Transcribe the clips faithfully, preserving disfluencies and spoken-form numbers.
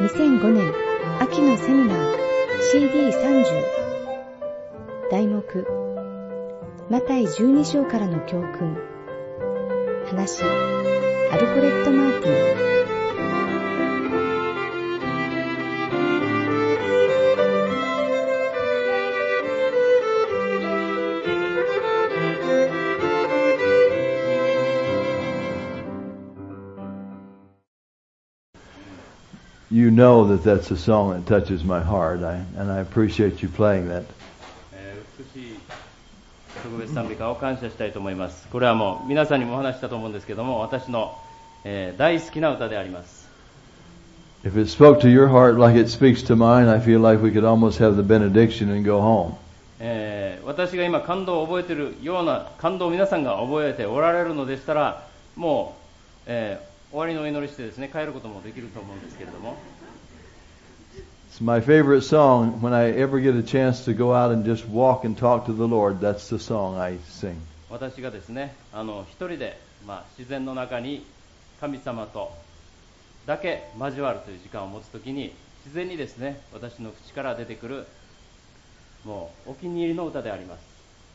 にせんごねん秋のセミナー シーディーさんじゅう 題目マタイじゅうに章からの教訓話アルフレッド・マーティン You know that that's a song that touches my heart, I, and I appreciate you playing that. 美しい特別賛美歌を感謝したいと思います。これはもう皆さんにもお話したと思うんですけども、私の、えー、大好きな歌であります。 If it spoke to your heart like it speaks to mine, I feel like we could almost have the benediction and go home. えー、私が今感動を覚えているような感動を皆さんが覚えておられるのでしたら、もう、えー終わりのお祈りしてですね、帰ることもできると思うんですけれども。 It's my favorite song. When I ever get a chance to go out and just walk and talk to the Lord, that's the song I sing. 私がですね、あの一人で、まあ、自然の中に神様とだけ交わるという時間を持つときに、自然にですね、私の口から出てくるもうお気に入りの歌であります。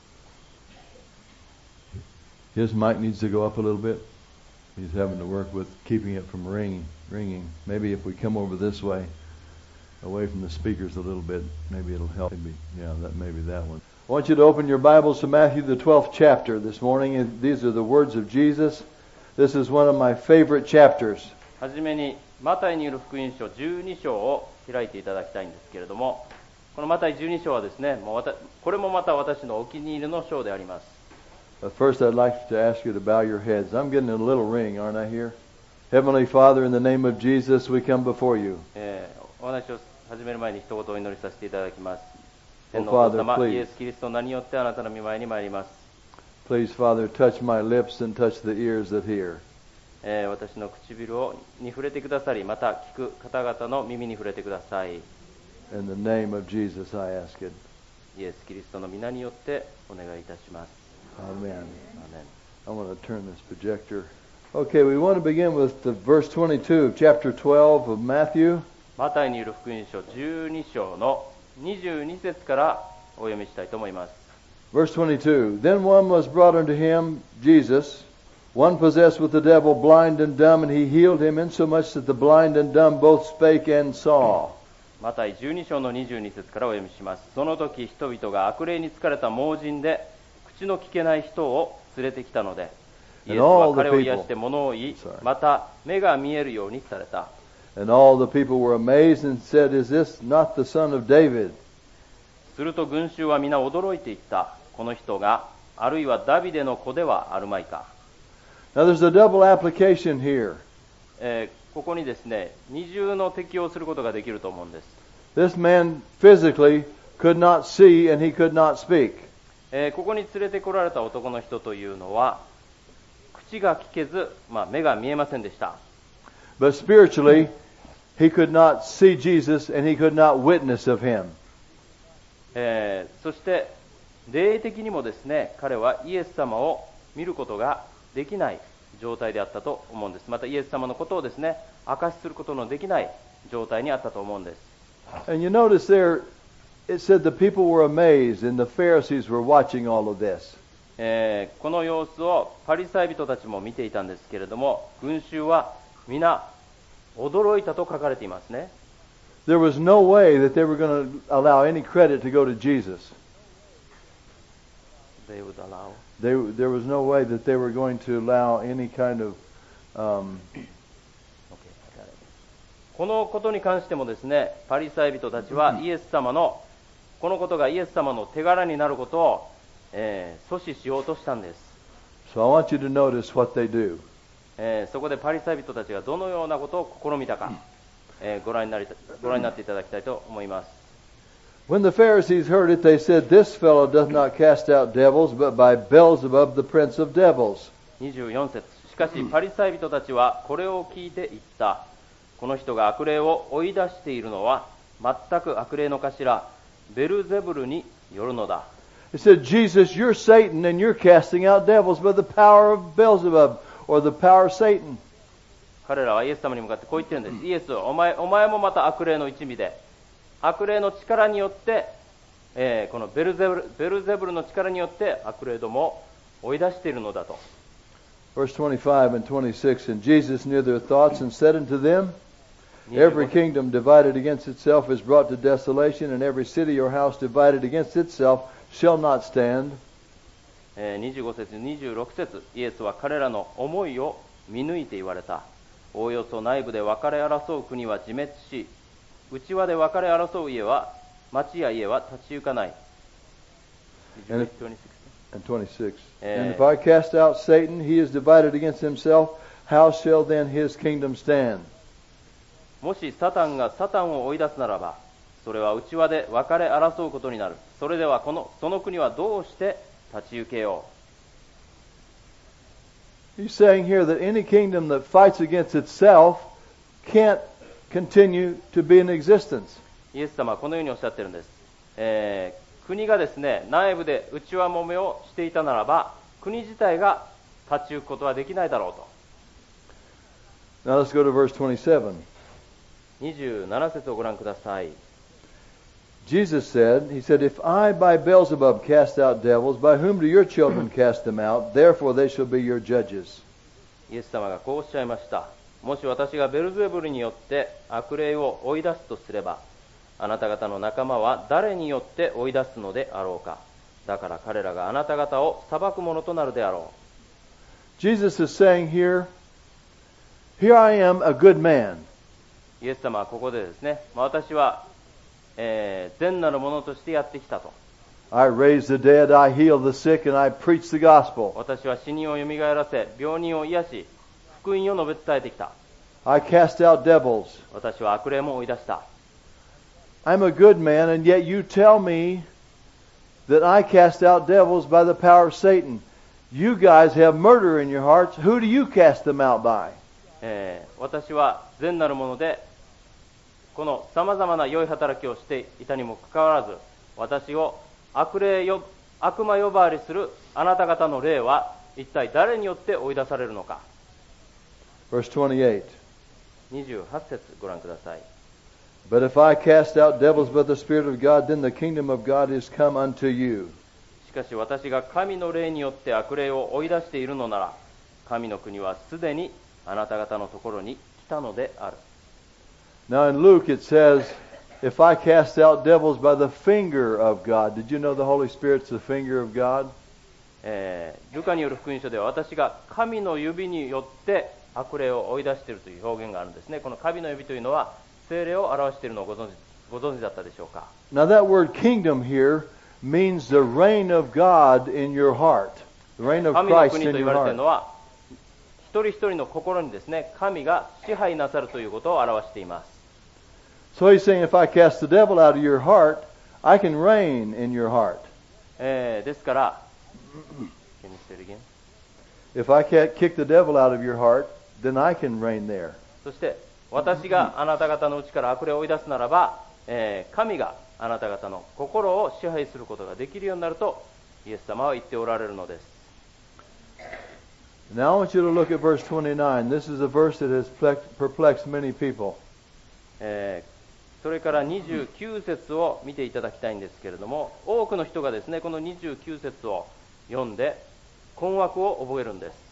His mic needs to go up a little bit.He's having to work with keeping it from ringing. Ringing. Maybe if we come over this way, away from the speakers a little bit, maybe it'll help. Maybe, yeah, that maybe that one. I want you to open your Bibles to Matthew the twelfth chapter this morning. These are the words of Jesus. This is one of my favorite chapters. はじめにマタイによる福音書じゅうに章を開いていただきたいんですけれども、このマタイじゅうに章はですね、もうわたこれもまた私のお気に入りの章であります。 But first, I'd like to ask you to bow your heads. I'm getting a little ring, aren't I here? Heavenly Father, in the name of Jesus, we come before you. えー、お話を始める前に一言お祈りさせていただきます。 Oh, 天のお父 Father, 様、 please. イエス・キリストの名によってあなたの御前に参ります。 Please, Father, touch my lips and touch the ears that hear. えー、私の唇をに触れてくださり、また聞く方々の耳に触れてください。 In the name of Jesus, I ask it. イエス・キリストの皆によってお願いいたします。 Amen. Amen. I want to turn this projector. Okay, we want to begin with the verse twenty-two of chapter twelve of Matthew. マタイによる福音書じゅうに章のにじゅうに節からお読みしたいと思います。 Verse twenty-two. Then one was brought unto him, Jesus, one possessed with the devil, blind and dumb, and he healed him insomuch that the blind and dumb both spake and saw. マタイじゅうに章のにじゅうに節からお読みします。その時人々が悪霊に疲れた盲人で口の聞けない人を連れてきたので、イエスは彼を癒して物を言い、また目が見えるようにされた。 And all the people were amazed and said, Is this not the son of David? すると群衆は皆驚いていった。この人があるいはダビデの子ではあるまいか。 Now there's a double application here. えー、ここにですね、二重の適用することができると思うんです。 This man physically could not see and he could not speak. えー、ここに連れてこられた男の人というのは口が聞けず、まあ、目が見えませんでした。 But spiritually, he could not see Jesus and he could not witness of him. えー、そして霊的にもですね、彼はイエス様を見ることができない状態であったと思うんです。またイエス様のことをですね、証しすることのできない状態にあったと思うんです。 And you notice there, it said the people were amazed and the Pharisees were watching all of this. えー、この様子をパリサイ人たちも見ていたんですけれども、群衆は皆驚いたと書かれていますね。 There was no way that they were going to allow any credit to go to Jesus. They would allow. They, there was no way that they were going to allow any kind of... Um, このことに関してもですね、パリサイ人たちはイエス様のこのことがイエス様の手柄になることを、えー、阻止しようとしたんです。 So I want you to notice what they do. えー、そこでパリサイ人たちがどのようなことを試みたか、えー、ご覧になりご覧になっていただきたいと思います。 When the Pharisees heard it, they said, This fellow doth not cast out devils, but by Beelzebub, the prince of devils. にじゅうよん節。しかしパリサイ人たちはこれを聞いて言った。この人が悪霊を追い出しているのは全く悪霊の頭ベルゼブルによるのだ。 It said, Jesus, you're Satan and you're casting out devils by the power of Beelzebub or the power of Satan. 彼らはイエス様に向かってこう言ってるんです。イエス、お前、お前もまた悪霊の一味で、悪霊の力によって、えー、このベルゼブル、ベルゼブルの力によって悪霊どもを追い出しているのだと。 Verse twenty-five and twenty-six, And Jesus knew their thoughts and said unto them, Every kingdom divided against itself is brought to desolation, and every city or house divided against itself shall not stand. にじゅうご節、にじゅうろく節、イエスは彼らの思いを見抜いて言われた。おおよそ内部で分かれ争う国は自滅し、内輪で分かれ争う家は、町や家は立ち行かない。 And twenty-six. And if I cast out Satan, he is divided against himself. How shall then his kingdom stand? もしサタンがサタンを追い出すならば、それは内輪で分かれ争うことになる。それではこのその国はどうして立ち行けよう。He's saying here that any kingdom that fights against itself can't continue to be in existence. イエス様はこのようにおっしゃってるんです。えー、国がですね、内部で内輪もめをしていたならば、国自体が立ち行くことはできないだろうと。 Now let's go to verse twenty-seven. にじゅうなな節をご覧ください。 Jesus said, He said, If I by Beelzebub cast out devils, by whom do your children cast them out? Therefore they shall be your judges. イエス様がこうおっしゃいました。もし私がベルゼブルによって悪霊を追い出すとすれば、あなた方の仲間は誰によって追い出すのであろうか。だから彼らがあなた方を裁くものとなるであろう。Jesus is saying here, Here I am, a good man. イエス様はここでですね、私は、えー、善なる者としてやってきたと。 I raise the dead, I heal the sick, and I preach the gospel. 私は死人をよみがえらせ、病人を癒し、福音を述べ伝えてきた。 I cast out devils. 私は悪霊も追い出した。 I'm a good man, and yet you tell me that I cast out devils by the power of Satan. You guys have murder in your hearts. Who do you cast them out by? えー、私は善なる者で、この様々な良い働きをしていたにもかかわらず、私を悪霊よ、悪魔呼ばわりするあなた方の霊は一体誰によって追い出されるのか。 Verse twenty-eight. にじゅうはち節ご覧ください。 But if I cast out devils by the Spirit of God, then the kingdom of God is come unto you. しかし私が神の霊によって悪霊を追い出しているのなら、神の国はすでにあなた方のところに来たのである。 Now in Luke it says, if I cast out devils by the finger of God. Did you know the Holy Spirit's the finger of God? えー、ルカによる福音書では私が神の指によって悪霊を追い出しているという表現があるんですね。この神の指というのは聖霊を表しているのをご存知、ご存知だったでしょうか。 Now that word kingdom here means the reign of God in your heart. The reign of 神の Christ 国 in と言 your われている heart. のは一人一人の心にですね、神が支配なさるということを表しています。 So he's saying, if I cast the devil out of your heart, I can reign in your heart. えー、ですから、Can you say it again? If I can't kick the devil out of your heart, then I can reign there. そして私があなた方のうちから悪霊を追い出すならば、えー、神があなた方の心を支配することができるようになるとイエス様は言っておられるのです。 Now I want you to look at verse twenty-nine. This is a verse that has perplexed many people. えーそれからにじゅうきゅう節を見ていただきたいんですけれども、多くの人がですね、このにじゅうきゅう節を読んで困惑を覚えるんです。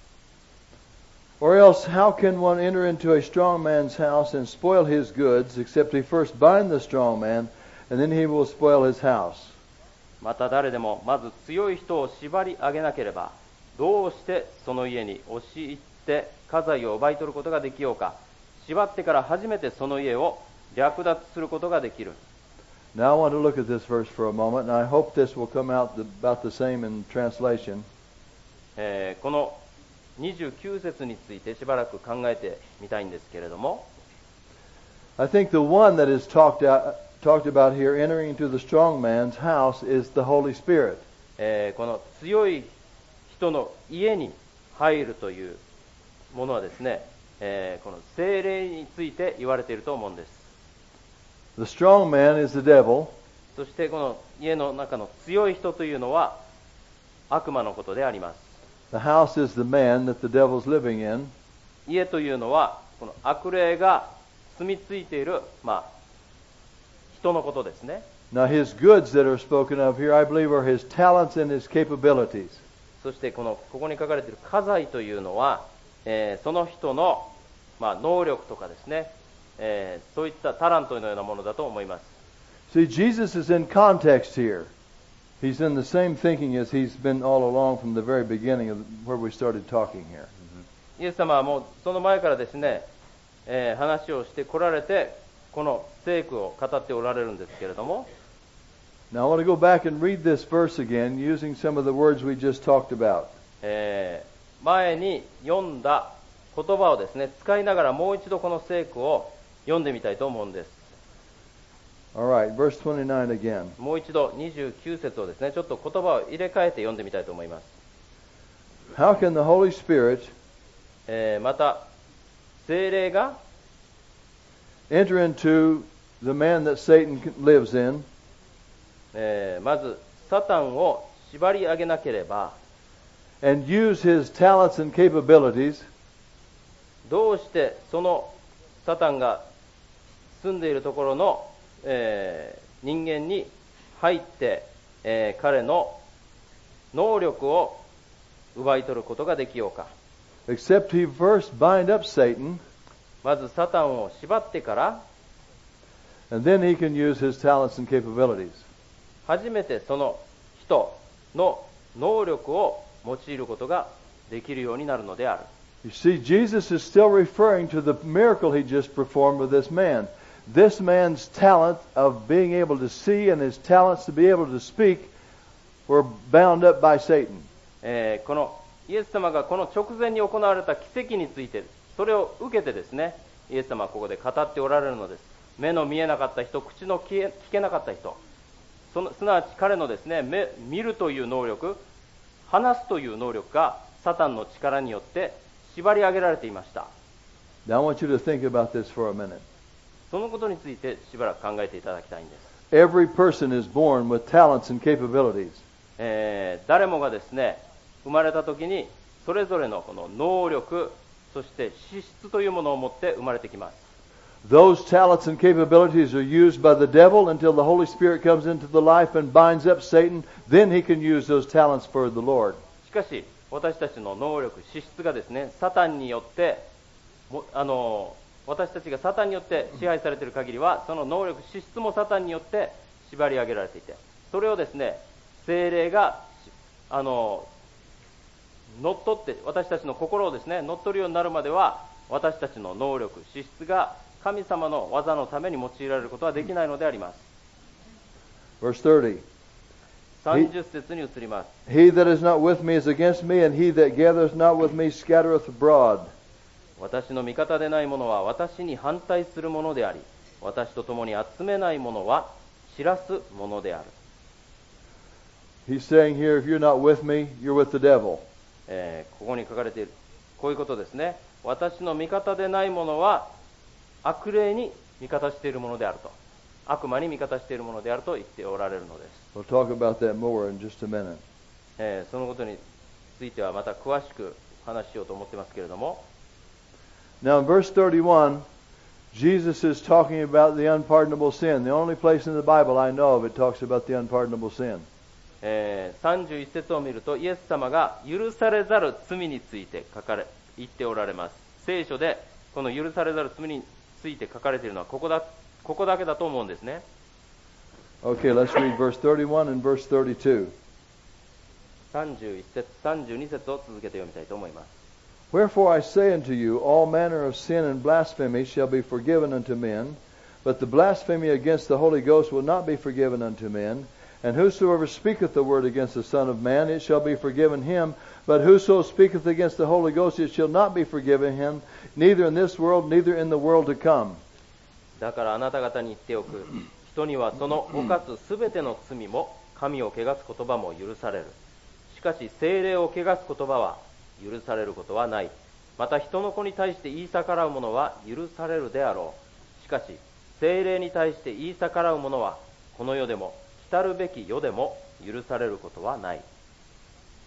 Or else how can one enter into a strong man's house and spoil his goods, except he first bind the strong man, and then he will spoil his house? また誰でもまず強い人を縛り上げなければ、どうしてその家に押し入って家財を奪い取ることができようか。縛ってから初めてその家を略奪することができる。 Now I want to look at this verse for a moment, and I hope this will come out about the same in translation. えー、このにじゅうきゅう節についてしばらく考えてみたいんですけれども、 I think the one that is talked out, talked about here, entering into the strong man's house, is the Holy Spirit. えー、この強い人の家に入るというものはですね、えー、この聖霊について言われていると思うんです。 The strong man is the devil. そしてこの家の中の強い人というのは悪魔のことであります。 The house is the man that the devil's living in. 家というのはこの悪霊が住み着いている、まあ、人のことですね。 Now his goods that are spoken of here, I believe, are his talents and his capabilities. そしてこのここに書かれている家財というのは、えー、その人の、まあ、能力とかですね、えー、そういったタラントのようなものだと思います。 See, Jesus is in context here. He's in the same thinking as he's been all along from the very beginning of where we started talking here. イエス様はもうその前からですね、えー、話をして来られて、この聖句を語っておられるんですけれども。 Now I want to go back and read this verse again using some of the words we just talked about. えー、前に読んだ言葉をですね、使いながらもう一度この聖句を読んでみたいと思うんです。 All right, verse twenty-nine again. もう一度にじゅうきゅう節をですね、ちょっと言葉を入れ替えて読んでみたいと思います。 How can the Holy Spirit えー、また聖霊が enter into the man that Satan lives in? えー、まずサタンを縛り上げなければ and use his talents and capabilities どうしてそのサタンが住んでいるところの、えー、人間に入って、えー、彼の能力を奪い取ることができようか。 except he first bind up Satan まずサタンを縛ってから and then he can use his talents and capabilities. 初めてその人の能力を用いることができるようになるのである。 You see, Jesus is still referring to the miracle he just performed with this man. This man's talent of being able to see and his talents to be able to speak were bound up by Satan. えー、このイエス様がこの直前に行われた奇跡について、それを受けてですね、イエス様はここで語っておられるのです。目の見えなかった人、口の聞けなかった人、そのすなわち彼のですね、目見るという能力、話すという能力がサタンの力によって縛り上げられていました。 Now I want you to think about this for a minute. そのことについてしばらく考えていただきたいんです。 Every person is born with talents and capabilities. えー、誰もがですね、生まれた時にそれぞれのこの能力、そして資質というものを持って生まれてきます。 Those talents and capabilities are used by the devil until the Holy Spirit comes into the life and binds up Satan. Then he can use those talents for the Lord. しかし私たちの能力、資質がですね、サタンによってあの私たちがサタンによって支配されている限りは、その能力、資質もサタンによって縛り上げられていて、それをですね、聖霊があの乗っ取って、私たちの心をですね、乗っ取るようになるまでは、私たちの能力、資質が神様の技のために用いられることはできないのであります。 Verse thirty. さんじゅっ節に移ります。 He that is not with me is against me, and he that gathereth not with me scattereth abroad. 私の味方でない者は私に反対するものであり、私と共に集めない者は散らすものである。 He's saying here, if you're not with me, you're with the devil. えー、ここに書かれているこういうことですね。私の味方でない者は悪霊に味方しているものであると、悪魔に味方しているものであると言っておられるのです。 We'll talk about that more in just a minute. えー、そのことについてはまた詳しく話しようと思ってますけれども。 Now in verse thirty-one, Jesus is talking about the unpardonable sin. The only place in the Bible I know of it talks about the unpardonable sin. えー、さんじゅういち節を見ると、イエス様が許されざる罪について書かれ言っておられます。聖書でこの許されざる罪について書かれているのはここだここだけだと思うんですね。 Okay, let's read verse thirty-one and verse thirty-two. さんじゅういち節、さんじゅうに節を続けて読みたいと思います。 Wherefore I say unto you, all manner of sin and blasphemy shall be forgiven unto men, but the blasphemy against the Holy Ghost will not be forgiven unto men. And whosoever speaketh the word against the Son of Man, it shall be forgiven him. But whoso speaketh against the Holy Ghost, it shall not be forgiven him, neither in this world, neither in the world to come. だからあなた方に言っておく。人にはその犯すすべての罪も、神を汚す言葉も許される。しかし聖霊を汚す言葉は許されることはない。また人の子に対して言い逆らう者は許されるであろう。しかし聖霊に対して言い逆らう者は、この世でも来るべき世でも許されることはない。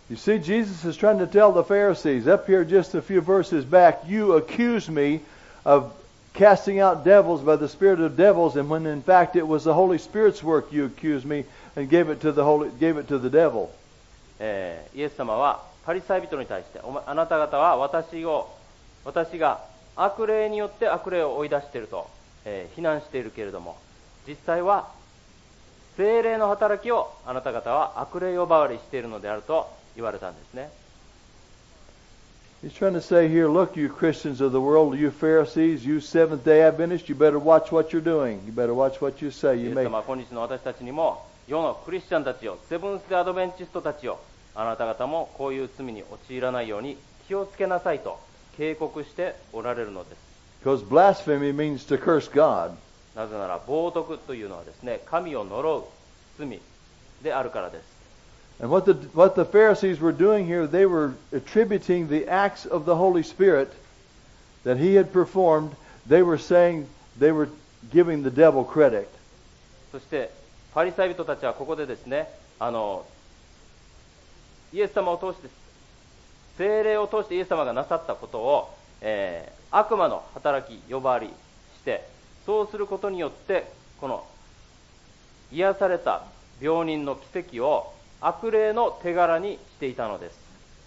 You see, Jesus is trying to tell the Pharisees, up here just a few verses back, you accuse me of casting out devils by the spirit of devils, and when in fact it was the Holy Spirit's work, you accused me and gave it to the Holy, gave it to the devil. えーイエス様はパリサイ人に対して、お前あなた方は私を私が悪霊によって悪霊を追い出していると、えー非難しているけれども、実際は聖霊の働きをあなた方は悪霊呼ばわりしているのであると言われたんですね。 He's trying to say here, look, you Christians of the world, you Pharisees, you Seventh-day Adventists, you better watch what you're doing. You better watch what you say. イ You エス may 様は今日の私たちにも、世のクリスチャンたちよ、セブンス・デ・アドベンチストたちよ、あなた方もこういう罪に陥らないように気をつけなさいと警告しておられるのです。 Because blasphemy means to curse God. なぜなら冒涜というのはですね、神を呪う罪であるからです。 And what the what the Pharisees were doing here, they were attributing the acts of the Holy Spirit that he had performed. They were saying they were giving the devil credit. そしてパリサイ人たちはここでですね、あのイエス様を通して聖霊を通してイエス様がなさったことを、えー、悪魔の働き呼ばわりして、そうすることによってこの癒された病人の奇跡を悪霊の手柄にしていたのです。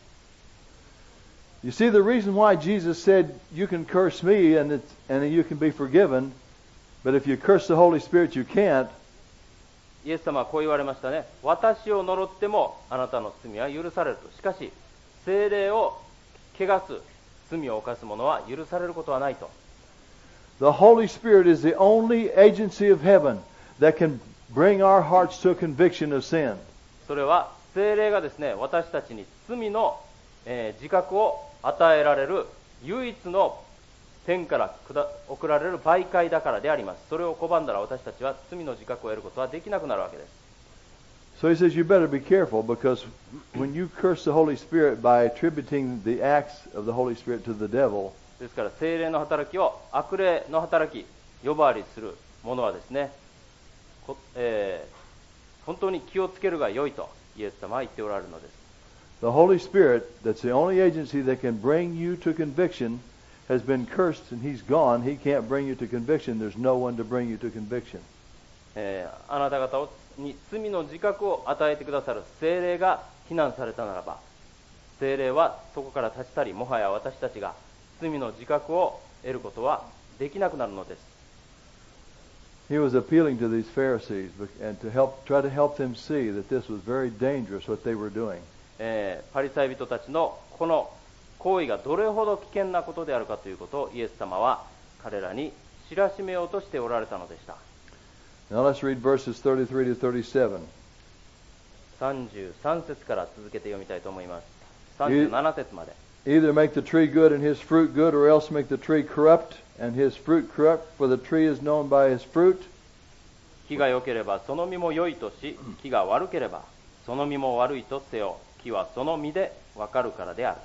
You see, the reason why Jesus said, you can curse me and, it's, and you can be forgiven, but if you curse the Holy Spirit, you can't. イエス様はこう言われましたね。私を呪ってもあなたの罪は許されると。しかし聖霊を汚す罪を犯す者は許されることはないと。 The Holy Spirit is the only agency of heaven that can bring our hearts to a conviction of sin. それは聖霊がですね、私たちに罪の、えー自覚を与えられる唯一の天から送られる媒介だからであります。それを拒んだら私たちは罪の自覚を得ることはできなくなるわけです。 So he says you better be careful, because when you curse the Holy Spirit by attributing the acts of the Holy Spirit to the devil, ですから聖霊の働きを悪霊の働き呼ばわりする者はですね、こえー本当に気をつけるが良いとイエス様は言っておられるのです。 the Holy Spirit, that's the only agency that can bring you to conviction, has been cursed and he's gone. He can't bring you to conviction. There's no one to bring you to conviction. えーあなた方に罪の自覚を与えてくださる聖霊が非難されたならば、聖霊はそこから立ち去り、もはや私たちが罪の自覚を得ることはできなくなるのです。 He was appealing to these Pharisees and to help, try to help them see that this was very dangerous what they were doing. えーパリサイ人たちのこの行為がどれほど危険なことであるかということをイエス様は彼らに知らしめようとしておられたのでした。 Now let's read verses thirty-three to thirty-seven. さんじゅうさん節から続けて読みたいと思います。さんじゅうなな節まで。 Either make the tree good and his fruit good, or else make the tree corrupt and his fruit corrupt, for the tree is known by his fruit. 木が良ければその実も良いとし、木が悪ければその実も悪いとせよ。木はその実でわかるからである。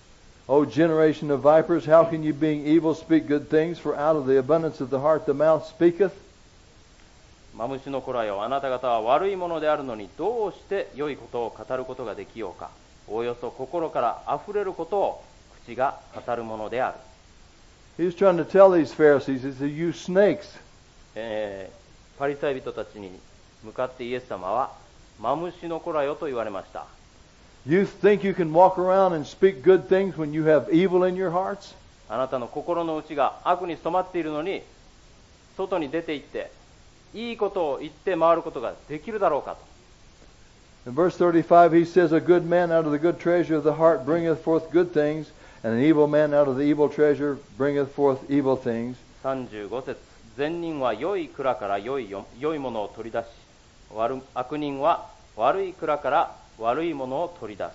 O generation of vipers, how can you being evil speak good things? For out of the abundance of the heart the mouth speaketh. マムシの子らよ、あなた方は悪いものであるのにどうして良いことを語ることができようか。およそ心からあふれることを口が語るものである。 He was trying to tell these Pharisees, he said, you snakes. えーパリサイ人たちに向かってイエス様はマムシの子らよと言われました。 You think you can walk around and speak good things when you have evil in your hearts? あなたの心の内が悪に染まっているのに外に出て行っていいことを言って回ることができるだろうかと。 In verse thirty-five, he says, a good man out of the good treasure of the heart bringeth forth good things, and an evil man out of the evil treasure bringeth forth evil things. さんじゅうご節、善人は良い蔵から良いよ良いものを取り出し、悪悪人は悪い蔵から悪いものを取り出す。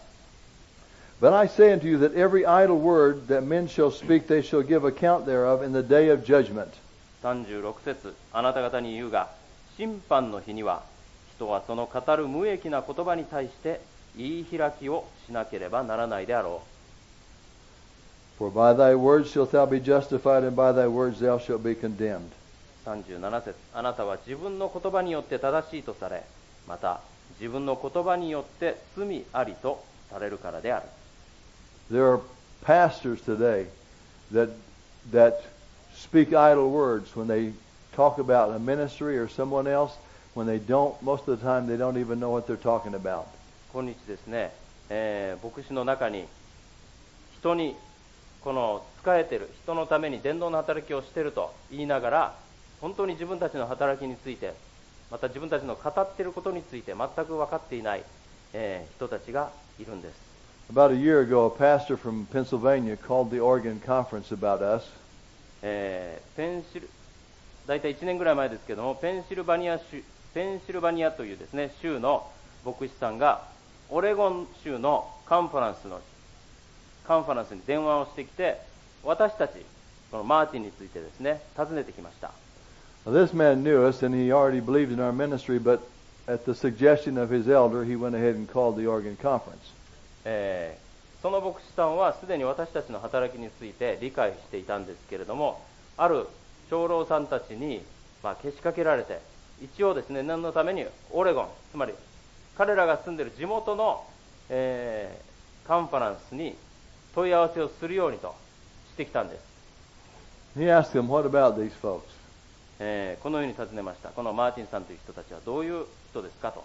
But I say unto you that every idle word that men shall speak, they shall give account thereof in the day of judgment. さんじゅうろく節、あなた方に言うが、審判の日には人はその語る無益な言葉に対して言い開きをしなければならないであろう。 For by thy words shalt thou be justified, and by thy words thou shalt be condemned. さんじゅうなな節、あなたは自分の言葉によって正しいとされ、また自分の言葉によって罪ありとされるからである。 There are pastors today that that speak idle words when they talk about a ministry or someone else, when they don't, most of the time they don't even know what they're talking about. 今日ですね、えー、牧師の中に人にこの仕えている人のために伝道の働きをしていると言いながら、本当に自分たちの働きについて、また自分たちの語っていることについて全く分かっていない、えー、人たちがいるんです。 About a year ago, a pastor from Pennsylvania called the Oregon Conference about us. えー、ペンシル大体いちねんぐらい前ですけども、ペンシルバニア州ペンシルバニアというですね州の牧師さんがオレゴン州のカンファレンスのカンファレンスに電話をしてきて、私たちこのマーティンについてですね尋ねてきました。 Now, this man knew us and he already believed in our ministry, but at the suggestion of his elder, he went ahead and called the Oregon Conference. えー、その牧師さんはすでに私たちの働きについて理解していたんですけれども、ある長老さんたちに、まあ、けしかけられて、一応ですね念のためにオレゴン、つまり彼らが住んでいる地元の、えー、カンファレンスに問い合わせをするようにとしてきたんです。 He asked them, "What about these folks?" えー、このように尋ねました。このマーティンさんという人たちはどういう人ですかと。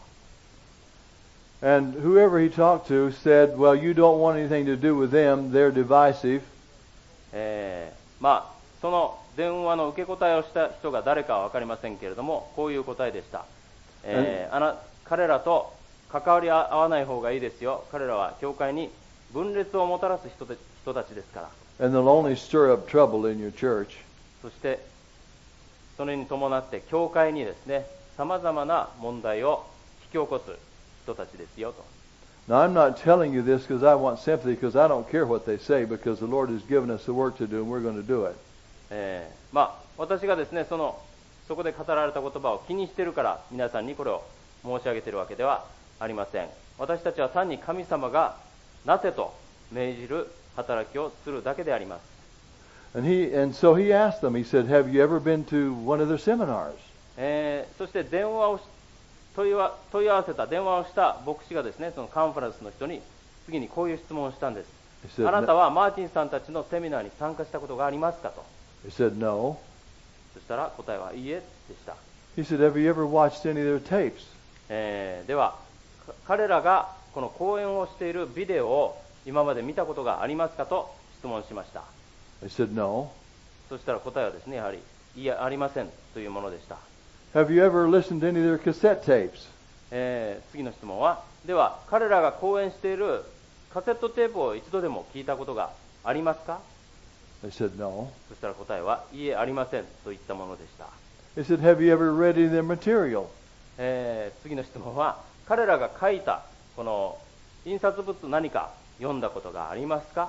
And whoever he talked to said, "Well, you don't want anything to do with them. They're divisive." えー、まあその電話の受け答えをした人が誰かは分かりませんけれども、こういう答えでした。えー、あな彼らと関わり合わない方がいいですよ。彼らは教会に分裂をもたらす 人, 人たちですから。 And they'll only stir up trouble in your church. そしてそれに伴って教会にですねさまざまな問題を引き起こす人たちですよと。 Now, I'm not telling you this because I want sympathy, because I don't care what they say, because the Lord has given us the work to do, and we're going to do it. えー、まあ私がですねそのそこで語られた言葉を気にしているから皆さんにこれを申し上げているわけではありません。私たちは単に神様がなせと命じる働きをするだけであります。 And he and so he asked them. He said, "Have you ever been to one of their seminars?" えー、そして電話を問いわ問い合わせた電話をした牧師がですねそのカンファレンスの人に次にこういう質問をしたんです。 He said, あなたはマーティンさんたちのセミナーに参加したことがありますかと。 He said, "No." そしたら答えはいいえでした。 He said, "Have you ever watched any of their tapes?" えー、では彼らがこの講演をしているビデオを今まで見たことがありますかと質問しました。 They said, "No." そしたら答えはですねやはりいやありませんというものでした。 Have you ever listened to any of their cassette tapes? えー、次の質問は、では彼らが講演しているカセットテープを一度でも聞いたことがありますか。 They said, "No." そしたら答えはいいえありませんといったものでした。 They said, "Have you ever read any of their material?" えー、次の質問は、彼らが書いたこの印刷物何か読んだことがありますか。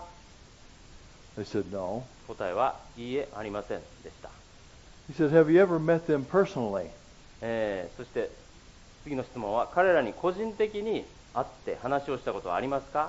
They said, "No." 答えはいいえありませんでした。 He said, "Have you ever met them personally?" えー、そして次の質問は、彼らに個人的に会って話をしたことはありますか。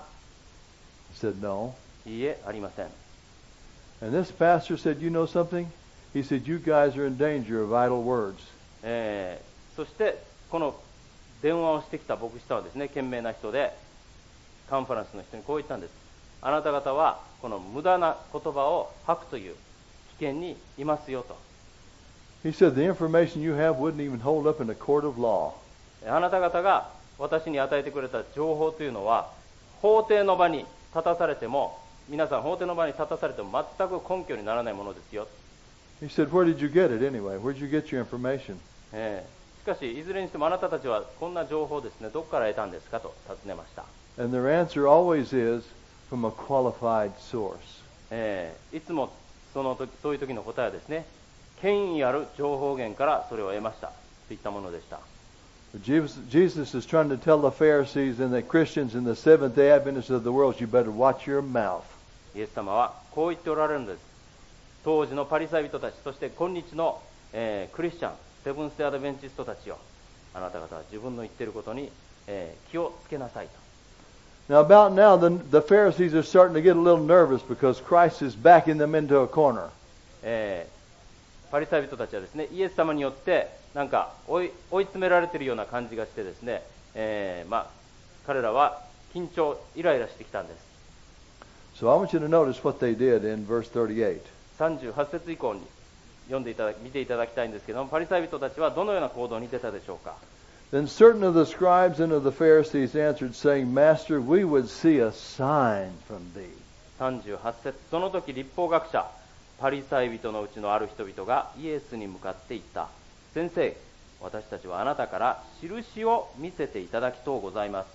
He said, "No." いいえありません。 And this pastor said, "You know something?" He said, "You guys are in danger of idle words." えー、そしてこの電話をしてきた牧師さんはですね賢明な人で、カンファレンスの人にこう言ったんです。あなた方はこの無駄な言葉を吐くという危険にいますよと。 He said, "The information you have wouldn't even hold up in a court of law." あなた方が私に与えてくれた情報というのは法廷の場に立たされても、皆さん法廷の場に立たされても全く根拠にならないものですよ。 He said, "Where did you get it anyway? Where did you get your information?" えー、しかしいずれにしてもあなたたちはこんな情報をですねどこから得たんですかと尋ねました。 And their answer always is from a qualified source. えー、いつもその時そういう時の答えはですね、権威ある情報源からそれを得ましたといったものでした。 Jesus, Jesus is trying to tell the Pharisees and the Christians and the Seventh-day Adventists of the world, you better watch your mouth. イエス様はこう言っておられるんです。当時のパリサイ人たち、そして今日の、えー、クリスチャン、セブンス・デイ・アドベンチストたちよ、あなた方は自分の言っていることに、えー、気をつけなさいと。 Now, about now, the, the Pharisees are starting to get a little nervous because Christ is backing them into a corner. えー、パリサイ人たちはですね、イエス様によってなんか追い、追い詰められているような感じがしてですね、えーまあ、彼らは緊張、イライラしてきたんです。 So I want you to notice what they did in verse thirty-eight. さんじゅうはち節以降に読んでいただき、見ていただきたいんですけども、パリサイ人たちはどのような行動に出たでしょうか。 Then certain of the scribes and of the Pharisees answered, saying, Master, we would see a sign from thee. さんじゅうはち節、その時立法学者、パリサイ人のうちのある人々がイエスに向かって言った。先生、私たちはあなたから印を見せていただきとうございます。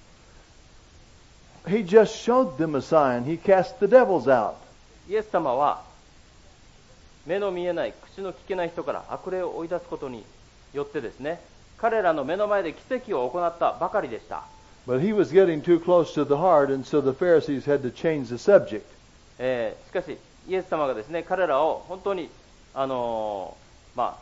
He just showed them a sign. He cast the devils out. イエス様は目の見えない、口の聞けない人から悪霊を追い出すことによってですね、彼らの目の前で奇跡を行ったばかりでした。 But he was getting too close to the heart, and so the Pharisees had to change the subject. えー、しかしイエス様がですね、彼らを本当にあのー、まあ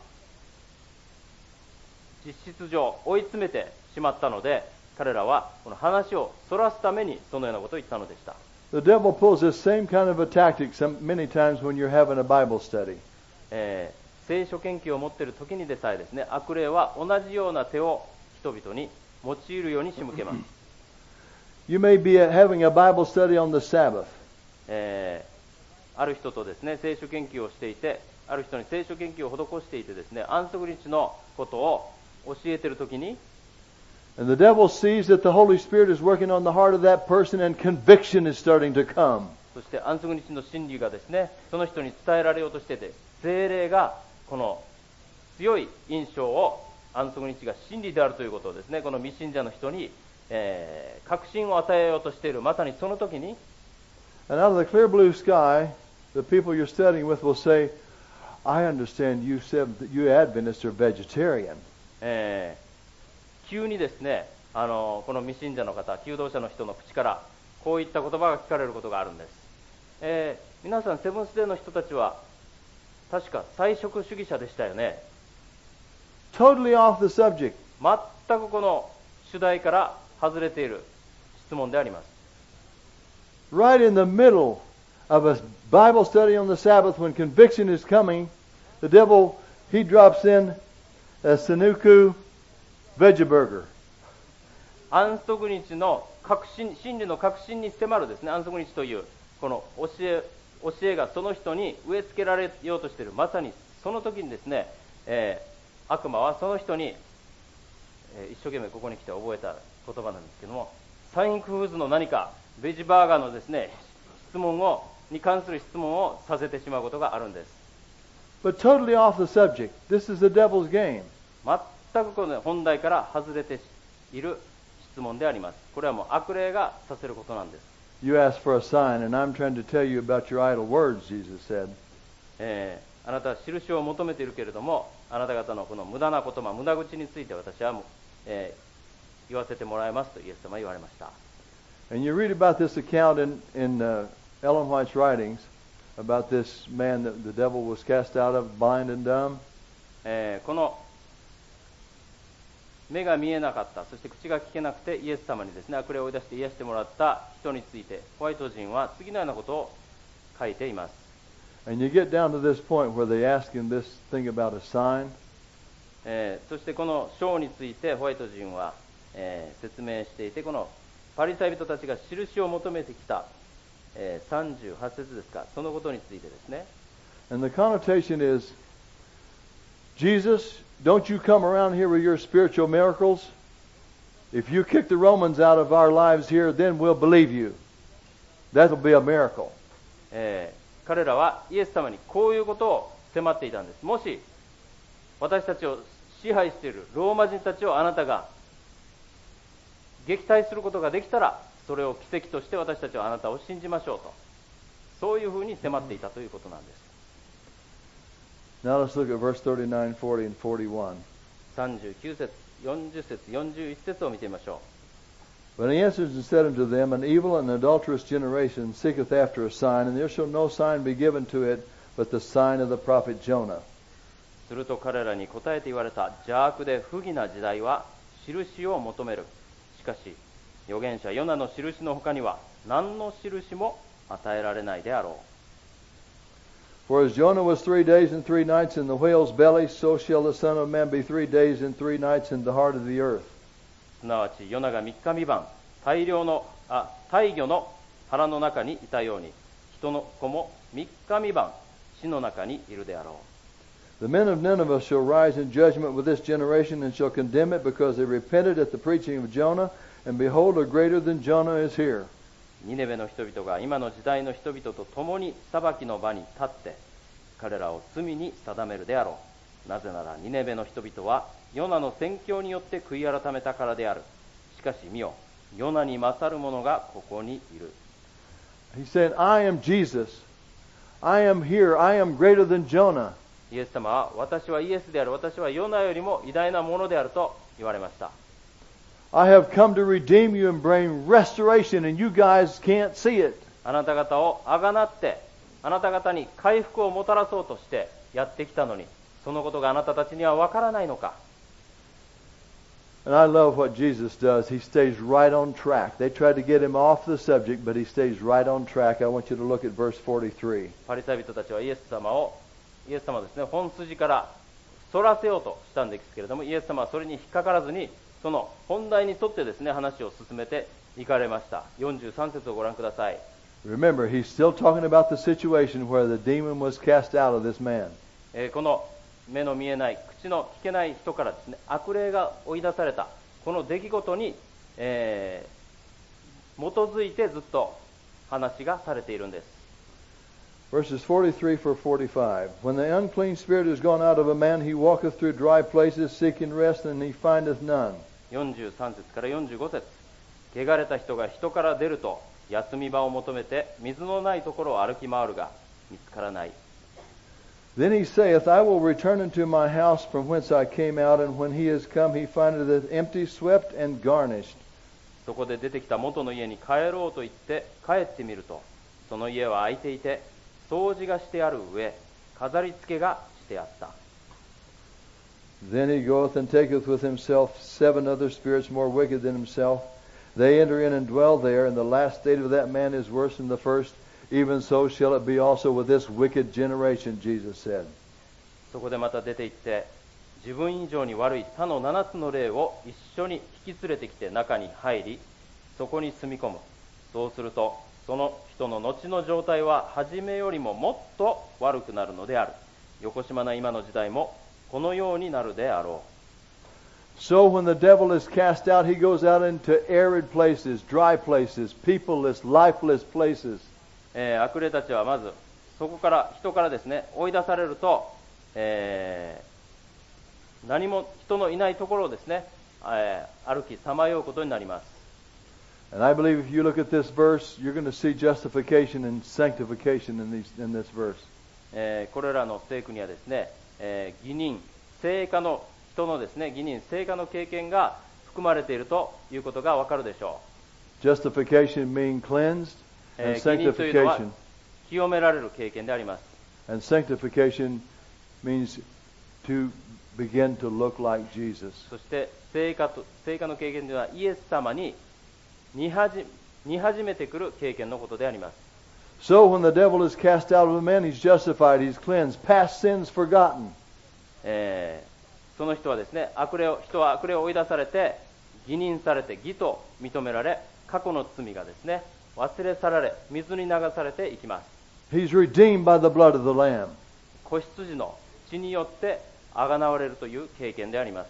実質上追い詰めてしまったので、彼らはこの話をそらすためにそのようなことを言ったのでした。 The devil pulls this same kind of a tactic some, many times when you're having a Bible study. えー、聖書研究を持っている時にでさえですね、悪霊は同じような手を人々に用いるように仕向けます。 You may be having a Bible study on the Sabbath. えー、ある人とですね、聖書研究をしていて、ある人に聖書研究を施していてですね、安息日のことを教えている時に、 And the devil sees that the Holy Spirit is working on the heart of that person and conviction is starting to come. そして安息日の真理がですね、その人に伝えられようとしていて、聖霊がこの強い印象を安息日が真理であるということをですね、この未信者の人に、えー、確信を与えようとしている、まさにその時に、 And out of the clear blue sky, the people you're studying with will say, I understand you said that you Adventists are vegetarian. えー急にですね、あのこの未信者の方、求道者の人の口からこういった言葉が聞かれることがあるんです。えー、皆さんセブンスデーの人たちは確か菜食主義者でしたよね。 Totally off the subject. 全くこの主題から外れている質問であります。 Right in the middle of a Bible study on the Sabbath, when conviction is coming, the devil, he drops in a Sanuku Veggie burger. 安息日の確信、真理の確信に迫るですね、安息日というこの教え、教えがその人に植え付けられようとしている、まさにその時にですね、えー、悪魔はその人に、えー、一生懸命ここに来て覚えた言葉なんですけども、サインクフーズの何かベジバーガーのですね、質問をに関する質問をさせてしまうことがあるんです。 But totally off the subject. This is the devil's game. 全くこの本題から外れている質問であります。これはもう悪霊がさせることなんです。 You ask for a sign, and I'm trying to tell you about your idle words, Jesus said. えー、あなたは印を求めているけれども、あなた方のこの無駄な言葉、無駄口について私はもう、えー、言わせてもらいますとイエス様は言われました。 And you read about this account in, in uh, Ellen White's writings about this man that the devil was cast out of, blind and dumb. えー、この目が見えなかった、そして口が聞けなくてイエス様にですね、悪霊を追い出して癒してもらった人について、ホワイト人は次のようなことを書いています。 And you get down to this point where they ask him this thing about a sign. えー、そしてこの章についてホワイト人は、えー、説明していて、このパリサイ人たちが印を求めてきた、えー、さんじゅうはち節ですか、そのことについてですね。 And the connotation is, Jesus, don't you come around here with your spiritual miracles. If you kick the Romans out of our lives here, then we'll believe you. That'll be a miracle. えー、彼らはイエス様にこういうことを迫っていたんです。もし私たちを支配しているローマ人たちをあなたが撃退することができたら、それを奇跡として私たちはあなたを信じましょうと、そういうふうに迫っていたということなんです。 Now let's look at verse thirty-nine, forty, and forty-one. さんじゅうきゅう節、よんじゅう節、よんじゅういち節を見てみましょう。But he answered and said unto them, An evil and adulterous generation seeketh after a sign, and there shall no sign be given to it but the sign of the prophet Jonah. すると彼らに答えて言われた。邪悪で不義な時代は印を求める。しかし預言者ヨナの印の他には何の印も与えられないであろう。 For as Jonah was three days and three nights in the whale's belly, so shall the Son of Man be three days and three nights in the heart of the earth. すなわちヨナが三日三晩大量のあ大魚の腹の中にいたように、人の子も三日三晩死の中にいるであろう。 The men of Nineveh shall rise in judgment with this generation and shall condemn it because they repented at the preaching of Jonah, and behold, a greater than Jonah is here. ニネベの人々が今の時代の人々と共に裁きの場に立って彼らを罪に定めるであろう。なぜならニネベの人々はヨナの宣教によって悔い改めたからである。しかし見よ、ヨナに勝る者がここにいる。 He said, I am Jesus. I am here. I am greater than Jonah. イエス様は、私はイエスである、私はヨナよりも偉大なものであると言われました。 I have come to redeem you and bring restoration, and you guys can't see it. あなた方をあがなって、あなた方に回復をもたらそうとしてやってきたのに、そのことがあなたたちにはわからないのか。 And I love what Jesus does. He stays right on track. They tried to get him off the subject, but he stays right on track. I want you to look at verse forty-three. パリサイ人たちはイエス様を、イエス様ですね、本筋から反らせようとしたんですけれども、イエス様はそれに引っかからずに、その本題に沿ってですね、話を進めていかれました。よんじゅうさん節をご覧ください。 Remember, he's still talking about the situation where the demon was cast out of this man. えー、この目の見えない、口の聞けない人からですね、悪霊が追い出されたこの出来事に、えー、基づいてずっと話がされているんです。 Verses forty-three for forty-five. When the unclean spirit is gone out of a man, he walketh through dry places, seeking rest, and he findeth none. よんじゅうさん節からよんじゅうご節。汚れた人が人から出ると、休み場を求めて水のないところを歩き回るが見つからない。 Then he saith, I will return unto my house from whence I came out, and when he is come, he findeth it empty, swept, and garnished. そこで出てきた元の家に帰ろうと言って帰ってみると、その家は空いていて、掃除がしてある上、飾り付けがしてあった。 Then he goeth and taketh with himself seven other spirits more wicked than himself. They enter in and dwell there, and the last state of that man is worse than the first. Even so shall it be also with this wicked generation, Jesus said. そこでまた出て行って、自分以上に悪い他の七つの霊を一緒に引き連れてきて中に入り、そこに住み込む。そうすると、その人の後の状態は初めよりももっと悪くなるのである。よこしまな今の時代もこのようになるであろう。 So when the devil is cast out, he goes out into arid places, dry places, peopleless, lifeless places. えー、悪霊たちはまずそこから人からですね追い出されると、えー、何も人のいないところをですね、えー、歩きさまようことになります。 And I believe if you look at this verse, you're going to see justification and sanctification in, these, in this verse. えー、これらの聖句にはですね、えー、義人聖化の人のですね義人聖化の経験が含まれているということがわかるでしょう。 Justification means cleansed, and えー、義人というのは sanctification. 清められる経験であります。 And sanctification means to begin to look like Jesus. そして聖化と聖化の経験というのはイエス様に似始似始めてくる経験のことであります。 So when the devil is cast out of a man, he's justified, he's cleansed, past sins forgotten. えー、その人はですね悪霊を人は悪霊を追い出されて義人されて義と認められ、過去の罪がですね忘れ去られ水に流されていきます。 He's redeemed by the blood of the Lamb. 子羊の血によってあがなわれるという経験であります。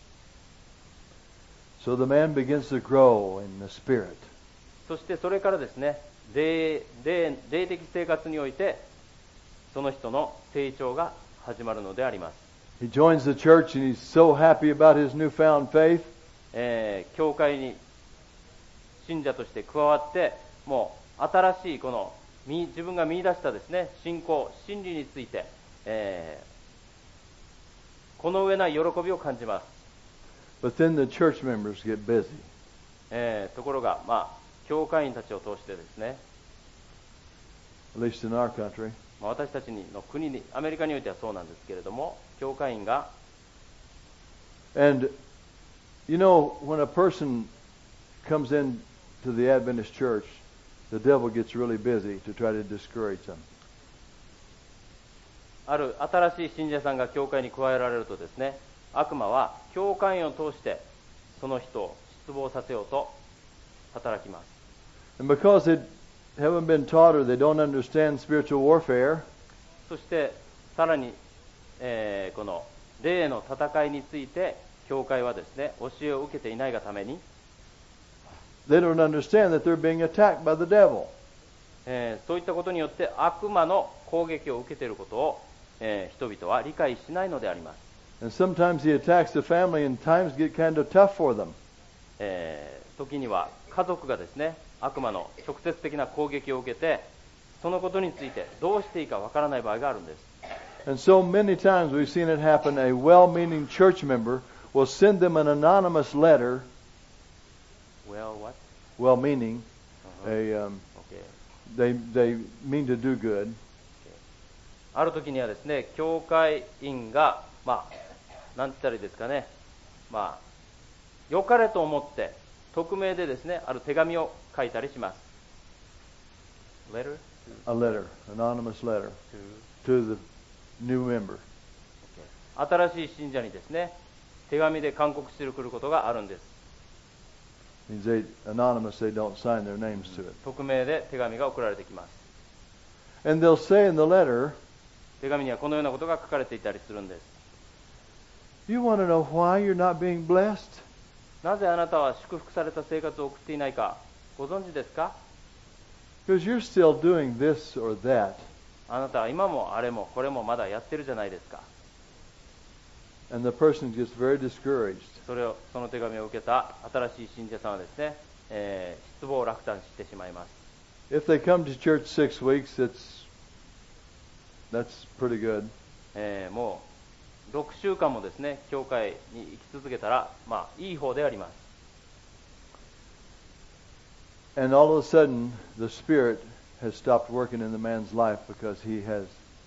So the man begins to grow in the Spirit. そしてそれからですね 霊, 霊, 霊的生活においてその人の成長が始まるのであります。 He joins the church and he's so happy about his newfound faith. えー、教会に信者として加わってもう新しいこの自分が見出したですね信仰真理について、えー、この上ない喜びを感じます。 But then the church members get busy. えー、ところがまあ教会員たちを通してですね、 At least in our country. まあ、私たちの国にアメリカにおいてはそうなんですけれども、教会員が And you know, when a person comes into the Adventist church, the devil gets really busy to try to discourage them. ある新しい信者さんが教会に加えられるとですね、悪魔は教会員を通してその人を失望させようと働きます。 And because they haven't been taught or they don't understand spiritual warfare, そしてさらに、えーこの霊の戦いについて教会はですね教えを受けていないがために、 they don't understand that they're being attacked by the devil. えーそういったことによって悪魔の攻撃を受けていることを、えー人々は理解しないのであります。 And sometimes he attacks the family and times get kind of tough for them. えー時には家族がですね悪魔の直接的な攻撃を受けて、そのことについてどうしていいかわからない場合があるんです。 And so many times we've seen it happen. A well-meaning church member will send them an anonymous letter, Well, what? well-meaning, Uh-huh. a, um, Okay. they, they mean to do good. ある時にはですね教会員がまあなんて言ったらいいですかね、まあ良かれと思って匿名でですねある手紙を書いたりします。 Letter A letter, anonymous letter to to the new member. Okay. 新しい信者にですね手紙で勧告してくることがあるんです。 Means they anonymous, they don't sign their names to it. 匿名で手紙が送られてきます。 And they'll say in the letter, 手紙にはこのようなことが書かれていたりするんです。 you want to know why you're not being blessed? なぜあなたは祝福された生活を送っていないかご存知ですか？ Because you're still doing this or that. あなたは今もあれもこれもまだやってるじゃないですか。 And the person gets very discouraged. それをその手紙を受けた新しい信者さんはですね、えー失望落胆してしまいます。 If they come to church six weeks, it's that's pretty good. えーもうろくしゅうかんもですね教会に行き続けたらまあいい方であります。 And all of a sudden, the Spirit has stopped working in the man's life because he has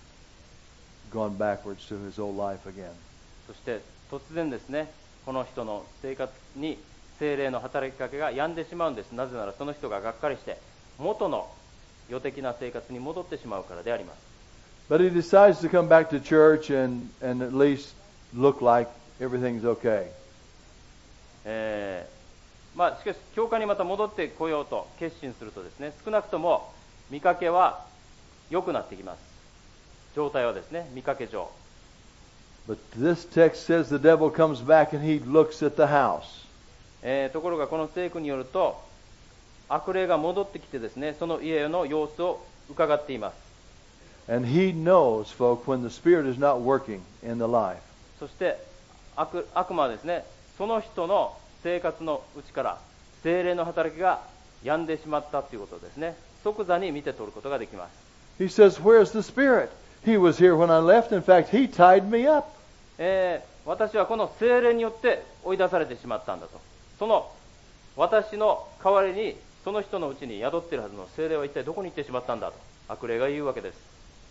gone backwards to his old life again. そして突然ですねこの人の生活に聖霊の働きかけが止んでしまうんです。なぜならその人ががっかりして元の世的な生活に戻ってしまうからであります。 But he decides to come back to church and, and at least look like everything's okay. えーまあ、しかし教会にまた戻ってこようと決心するとですね少なくとも見かけは良くなってきます。状態はですね見かけ上。 But this text says the devil comes back and he looks at the house. えーところがこの聖句によると悪霊が戻ってきてですねその家の様子を伺っています。 And he knows, folk, when the Spirit is not working in the life. そして悪、悪魔はですねその人の生活のうちから聖霊の働きが止んでしまったということをですね即座に見て取ることができます。 He says, where's the Spirit? He was here when I left. In fact, he tied me up. えー私はこの聖霊によって追い出されてしまったんだと。その私の代わりにその人のうちに宿っているはずの聖霊は一体どこに行ってしまったんだと悪霊が言うわけです。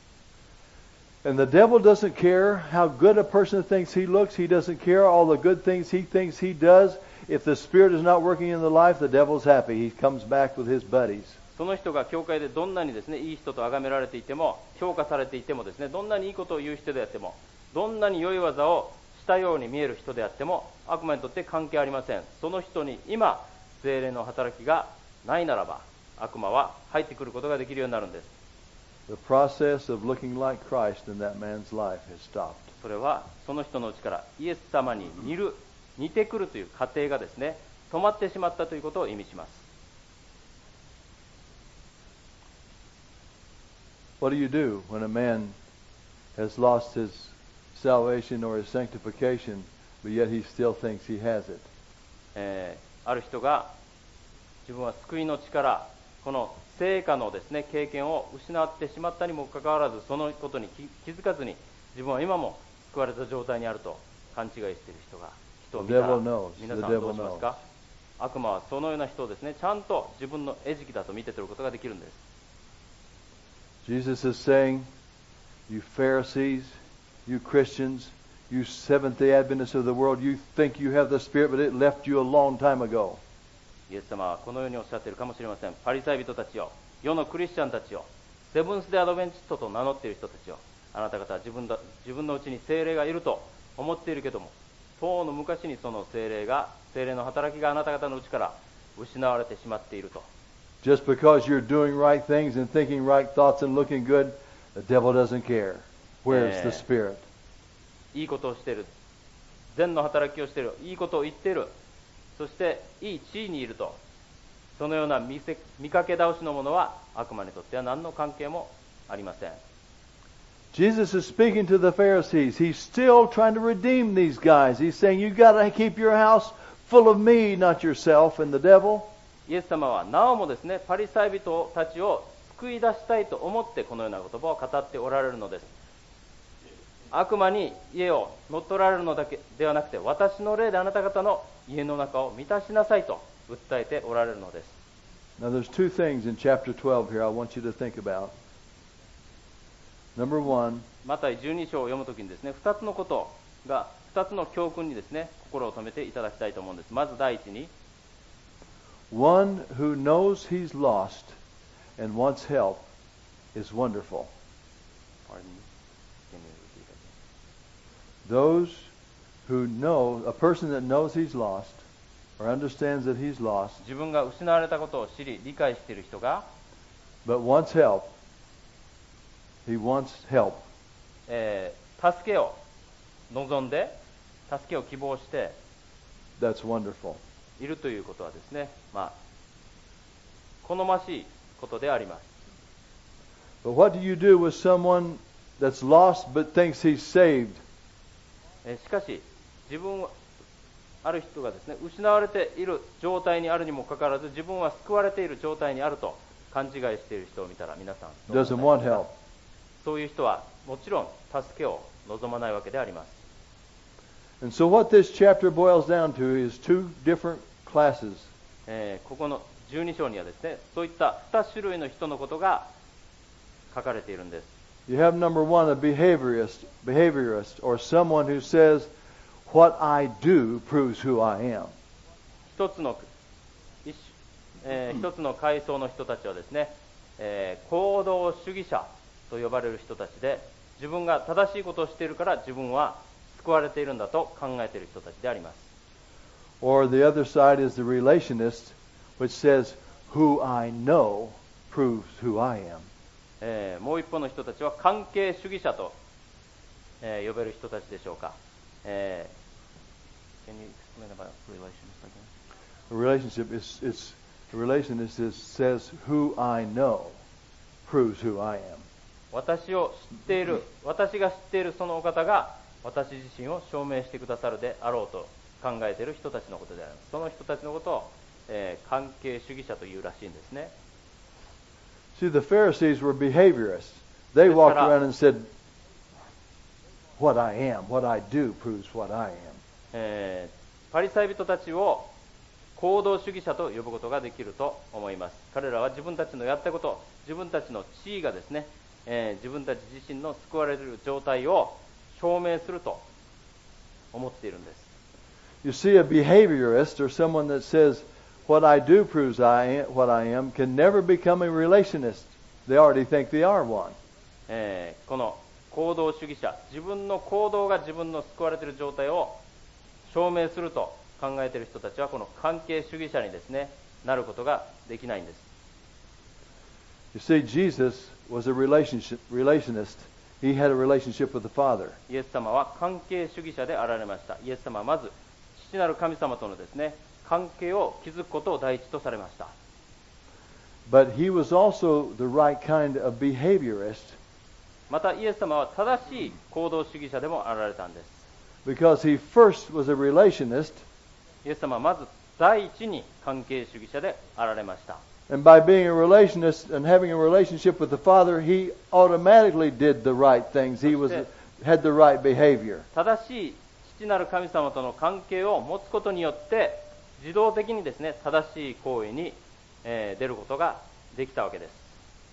And the devil doesn't care how good a person thinks he looks. He doesn't care all the good things he thinks he does. If the Spirit is not working in the life, the devil's happy. He comes back with his buddies. その人が教会でどんなにですねいい人と崇められていても評価されていてもですねどんなにいいことを言う人であってもどんなに良い技をしたように見える人であっても悪魔にとって関係ありません。その人に今聖霊の働きがないならば悪魔は入ってくることができるようになるんです。 The process of looking like Christ in that man's life has stopped. それはその人のうちからイエス様に似る似てくるという過程がですね止まってしまったということを意味します。 What do you do when a man has lost his salvation or his sanctification, but yet he still thinks he has it? えーある人が自分は救いの力この聖果のですね経験を失ってしまったにもかかわらずそのことに気気づかずに自分は今も救われた状態にあると勘違いしている人が人を見たら The devil knows. 皆さん The はど devil うしますか？悪魔はそのような人をですねちゃんと自分の餌食だと見て取ることができるんです。 Jesus is saying, you Pharisees, you Christians, you Seventh-day Adventists of the world, you think you have the Spirit, but it left you a long time ago. イエス様はこのようにおっしゃっているかもしれません。パリサイ人たちよ、世のクリスチャンたちよ、セブンス・デ・アドベンチストと名乗っている人たちよ、あなた方は自分だ自分のうちに聖霊がいると思っているけども、遠の昔にその聖霊が聖霊の働きがあなた方のうちから失われてしまっていると Just because you're doing right things and thinking right thoughts and looking good, the devil doesn't care. Where's the Spirit? いいことをしている、善の働きをしている、いいことを言っている、そしていい地位にいると、そのような見せ見かけ倒しのものは悪魔にとっては何の関係もありません。 Jesus is speaking to the Pharisees. He's still trying to redeem these guys. He's saying, you got to keep your house full of me, not yourself and the devil. イエス様はなおもですね、パリサイ人たちを救い出したいと思ってこのような言葉を語っておられるのです。悪魔に家を乗っ取られるのだけではなくて、私の霊であなた方の家の中を満たしなさいと訴えておられるのです。 Now there's two things in chapter twelve here I want you to think about. Number one, マタイじゅうに章を読むときにですね、二つのことが、二つの教訓にですね、心を留めていただきたいと思うんです。まず第一に、 one who knows he's lost and wants help is wonderful. Those who know, a person that knows he's lost or understands that he's lost, 自分が失われたことを知り理解している人が、 but wants help, he wants help. えー、助けを望んで、助けを希望して That's wonderful. いるということはですね、まあ、好ましいことであります。 But what do you do with someone that's lost but thinks he's saved? えー、しかし自分はある人がですね、失われている状態にあるにもかかわらず、自分は救われている状態にあると勘違いしている人を見たら、皆さんどう Doesn't want help. そういう人はもちろん助けを望まないわけであります。 And so what this chapter boils down to is two different classes. えー、ここのじゅうに章にはですね、そういったに種類の人のことが書かれているんです。 You have number one, a behaviorist, behaviorist, or someone who says, what I do proves who I am. 一つの一、えー、一つの階層の人たちはですね、えー、行動主義者と呼ばれる人たちで、自分が正しいことをしているから自分は救われているんだと考えている人たちであります。 Or the other side is the relationist, which says, who I know proves who I am. えー、もう一方の人たちは関係主義者と、えー、呼べる人たちでしょうか。えー Can you explain about relationship again? A relationship is, it's, a relationist is, says, who I know proves who I am. 私を知っている、私が知っているそのお方が私自身を証明してくださるであろうと考えている人たちのことであります。その人たちのことを、えー、関係主義者というらしいんですね。 See, the Pharisees were behaviorists. They walked around and said, what I am, what I do proves what I am. えー、パリサイ人たちを行動主義者と呼ぶことができると思います。彼らは自分たちのやったこと、自分たちの地位がですね、えー、自分たち自身の救われる状態を証明すると思っているんです。 You see, a behaviorist or someone that says, what I do proves I am, what I am, can never become a relationist. They already think they are one. えー、この行動主義者、自分の行動が自分の救われている状態を証明すると考えている人たちはこの関係主義者にですね、なることができないんです。 You see, Jesus was a relationship, relationist. He had a relationship with the Father. イエス様は関係主義者であられました。イエス様はまず父なる神様とのですね、関係を築くことを第一とされました。 But he was also the right kind of behaviorist. またイエス様は正しい行動主義者でもあられたんです。 Because he first was a relationist. イエス様はまず第一に関係主義者であられました。 And by being a relationist and having a relationship with the Father, he automatically did the right things. He was had the right behavior. 正しい父なる神様との関係を持つことによって自動的にですね、正しい行為に、えー、出ることができたわけです。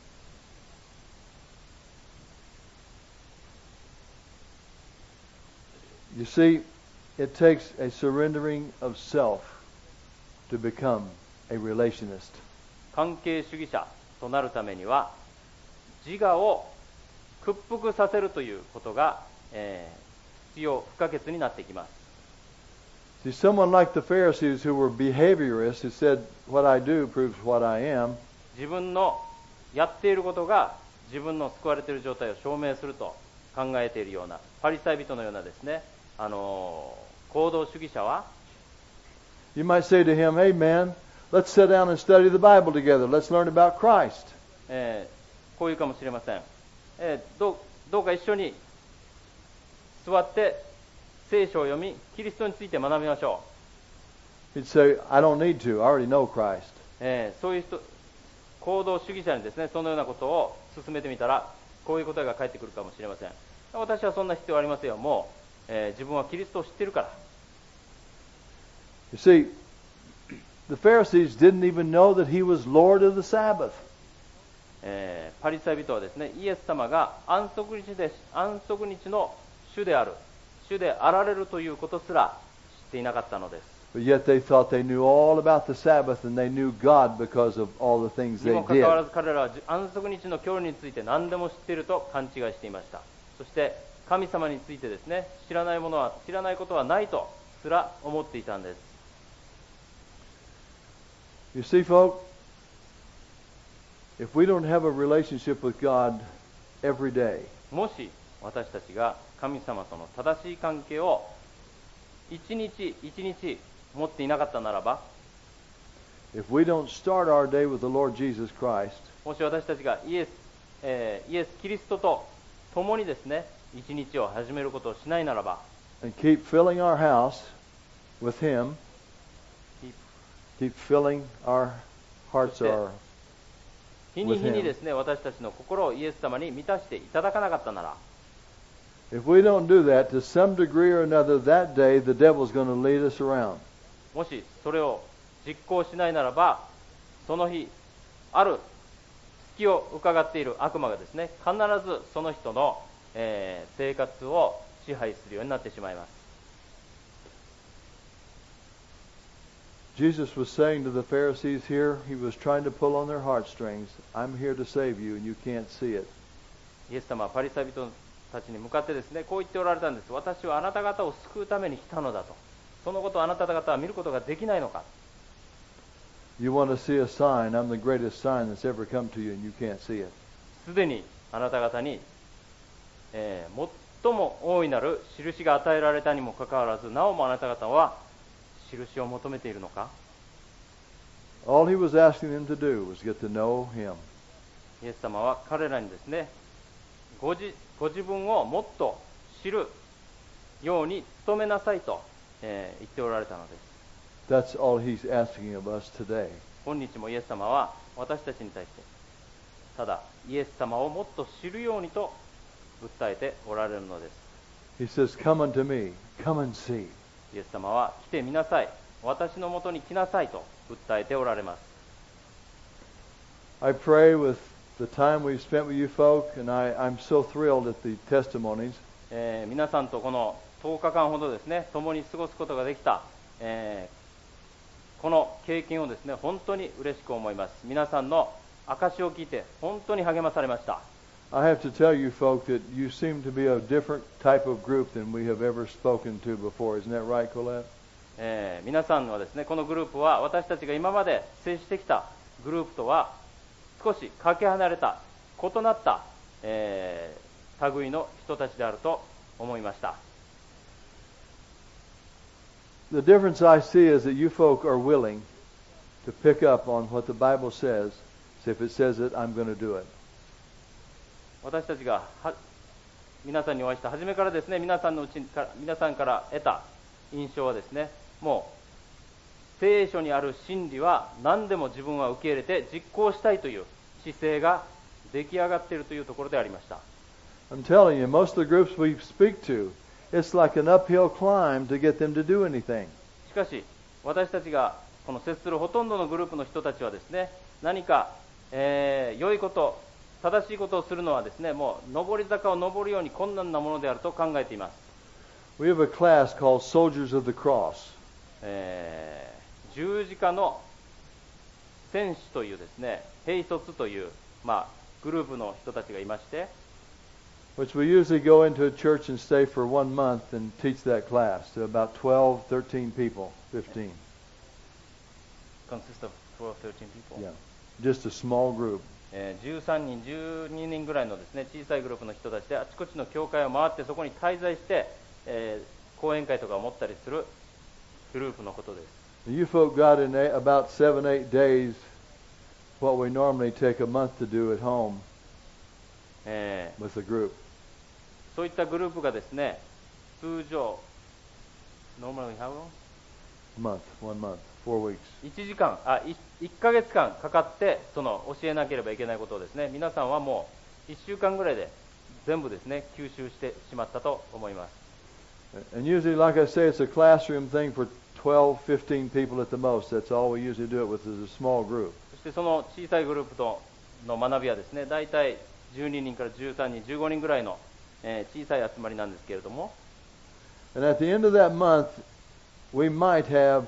You see, it takes a surrendering of self to become a relationist. 関係主義者となるためには自我を屈服させるということが、えー、必要不可欠になってきます。 See, someone like the Pharisees who were behaviorists, who said, what I do proves what I am. 自分のやっていることが自分の救われている状態を証明すると考えているようなパリサイ人のようなですね、あの行動主義者は、 You might say to him, hey man, let's sit down and study the Bible together. Let's learn about Christ. えーこういうかもしれません。えーどうどうか一緒に座って聖書を読み、キリストについて学びましょう。 He'd say, I don't need to. I already know Christ. えーそういう人、行動主義者にですね、そのようなことを進めてみたら、こういう答えが返ってくるかもしれません。私はそんな必要ありませんよ。もう、えー自分はキリストを知っているから。 You see, the Pharisees didn't even know that he was Lord of the Sabbath. えーパリサイ人はですね、イエス様が安息日で安息日の主である、主であられるということすら知っていなかったのです。 But yet they thought they knew all about the Sabbath and they knew God because of all the things に they もかかわら did. ず彼らは安息日の教理について何でも知っていると勘違いしていました。そして神様についてですね、知らないものは知らないことはないとすら思っていたんです。 You see, folks, if we don't have a relationship with God every day, もし私たちが神様との正しい関係を一日一日持っていなかったならば、 if we don't start our day with the Lord Jesus Christ, もし私たちがイエス、えーイエス・キリストと共にですね、一日を始めることをしないならば、 and keep filling our house with Him, keep filling our hearts, our 日に日にですね、私たちの心をイエス様に満たしていただかなかったなら、 if we don't do that, to some degree or another, that day the devil's going to lead us around. もしそれを実行しないならば、その日ある隙を伺っている悪魔がですね、必ずその人の、えー生活を支配するようになってしまいます。 Jesus was saying to the Pharisees here, he was trying to pull on their heartstrings. I'm here to save you and you can't see it. イエス様はパリサイ人たちに向かってですね、こう言っておられたんです。私はあなた方を救うために来たのだと。そのことをあなた方は見ることができないのか。 You want to see a sign, I'm the greatest sign that's ever come to you and you can't see it. すでにあなた方に、えー最も大いなる印が与えられたにもかかわらず、なおもあなた方は印を求めているのか。 All he was asking them to do was get to know him. イエス様は彼らにですね、ご自、ご自分をもっと知るように努めなさいと、えー言っておられたのです。 That's all he's asking of us today. 今日もイエス様は私たちに対してただイエス様をもっと知るようにと訴えておられるのです。 He says, come unto me, come and see. イエス様は来てみなさい、私のもとに来なさいと訴えておられます。 I pray with the time we've spent with you folk, and I, I'm so thrilled at the testimonies. えー皆さんとこのとおかかんほどですね、共に過ごすことができた、えーこの経験をですね、本当に嬉しく思います。皆さんの証を聞いて本当に励まされました。 I have to tell you folk that you seem to be a different type of group than we have ever spoken to before. Isn't that right, Colette? えー皆さんはですね、このグループは私たちが今まで接してきたグループとは少しかけ離れた異なった、えー類の人たちであると思いました。 The difference I see is that you folk are willing to pick up on what the Bible says. So if it says it, I'm going to do it. 私たちがは皆さんにお会いした初めからですね、皆さんのうちから皆さんから得た印象はですね、もう聖書にある真理は何でも自分は受け入れて実行したいという姿勢が出来上がっているというところでありました。 I'm telling you, most of the groups we speak to, it's like an uphill climb to get them to do anything. しかし私たちがこの接するほとんどのグループの人たちはですね、何か、えー良いこと、正しいことをするのはですね、もう上り坂を上るように困難なものであると考えています。 We have a class called Soldiers of the Cross. えー十字架の戦士というですね、兵卒という、まあ、グループの人たちがいまして、 Which we usually go into a church and stay for one month and teach that class to about twelve, thirteen people, fifteen. consist of twelve, thirteen people. Yeah. just a small group. えーじゅうさんにん、じゅうににんぐらいのですね、小さいグループの人たちであちこちの教会を回ってそこに滞在して、えー講演会とかを持ったりするグループのことです。 You folk got in a- about seven, eight days what we normally take a month to do at home えー with a group. そういったグループがですね、通常、normally how long? A month, one month, four weeks. いちじかん、あ、いいっかげつかんかかってその教えなければいけないことをですね、皆さんはもういっしゅうかんぐらいで全部ですね、吸収してしまったと思います。 And usually, like I say, it's a classroom thing for twelve, fifteen people at the most. That's all we usually do it with is a small group. そしてその小さいグループとの学びはですね、だいたいじゅうににんからじゅうさんにん、じゅうごにんぐらいの、えー小さい集まりなんですけれども、 And at the end of that month, we might have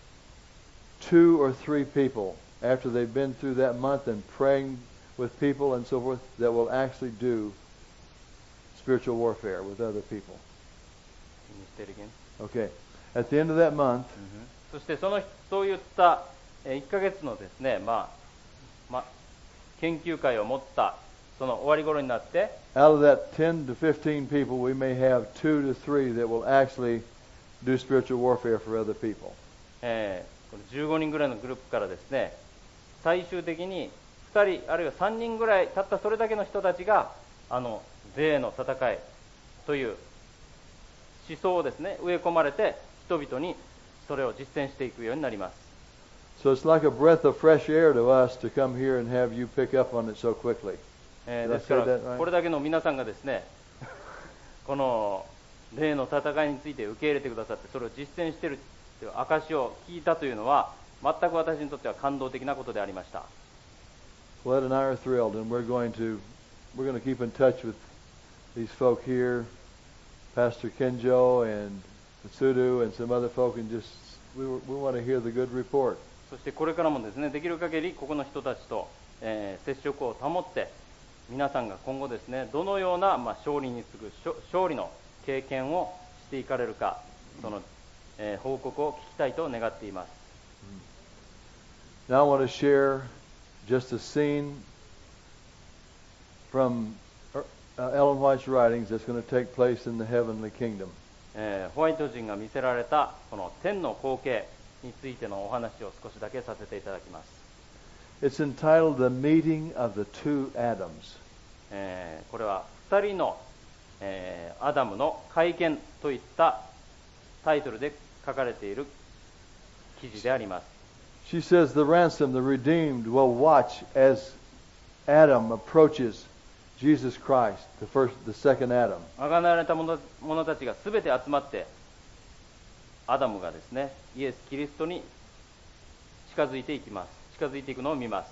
two or three people after they've been through that month and praying with people and so forth that will actually do spiritual warfare with other people. Can you say it again? Okay. At the end of that month, そしてそのそういったえーいっかげつのですね、まあま、研究会を持ったその終わり頃になって、 out of that ten to fifteen people, we may have two to three that will actually do spiritual warfare for other people. えーこのじゅうごにんぐらいのグループからですね、最終的にふたりあるいはさんにんぐらい、たったそれだけの人たちがあの霊の戦いという思想をですね植え込まれて、人々にそれを実践していくようになります。 So it's like a breath of fresh air to us to come here and have you pick up on it so quickly. えー Did I ですか say ら that right? これだけの皆さんがですねこの霊の戦いについて受け入れてくださって、それを実践しているという証を聞いたというのは、全く私にとっては感動的なことでありました。 Well, Ed and I are thrilled, and we're going to we're going to keep in touch with these folk here, Pastor Kenjo and Masudu and some other folk, and just we we want to hear the good report. そしてこれからもですね、できる限りここの人たちと、えー接触を保って、皆さんが今後ですね、どのような、まあ、勝利に次ぐ勝勝利の経験をしていかれるか、その、えー報告を聞きたいと願っています。 Now I want to share just a scene from uh, Ellen White's writings that's going to take place in the heavenly kingdom. えーホワイト人が見せられたこの天の光景についてのお話を少しだけさせていただきます。 It's entitled The Meeting of the Two Adams. えーこれはふたりの、えーアダムの会見といったタイトルで書かれている記事であります。 She says the ransomed, the redeemed, will watch as Adam approaches Jesus Christ, the first, the second Adam. あがなわれた者者たちがすべて集まって、アダムがですね、イエス・キリストに近づいていきます。近づいていくのを見ます。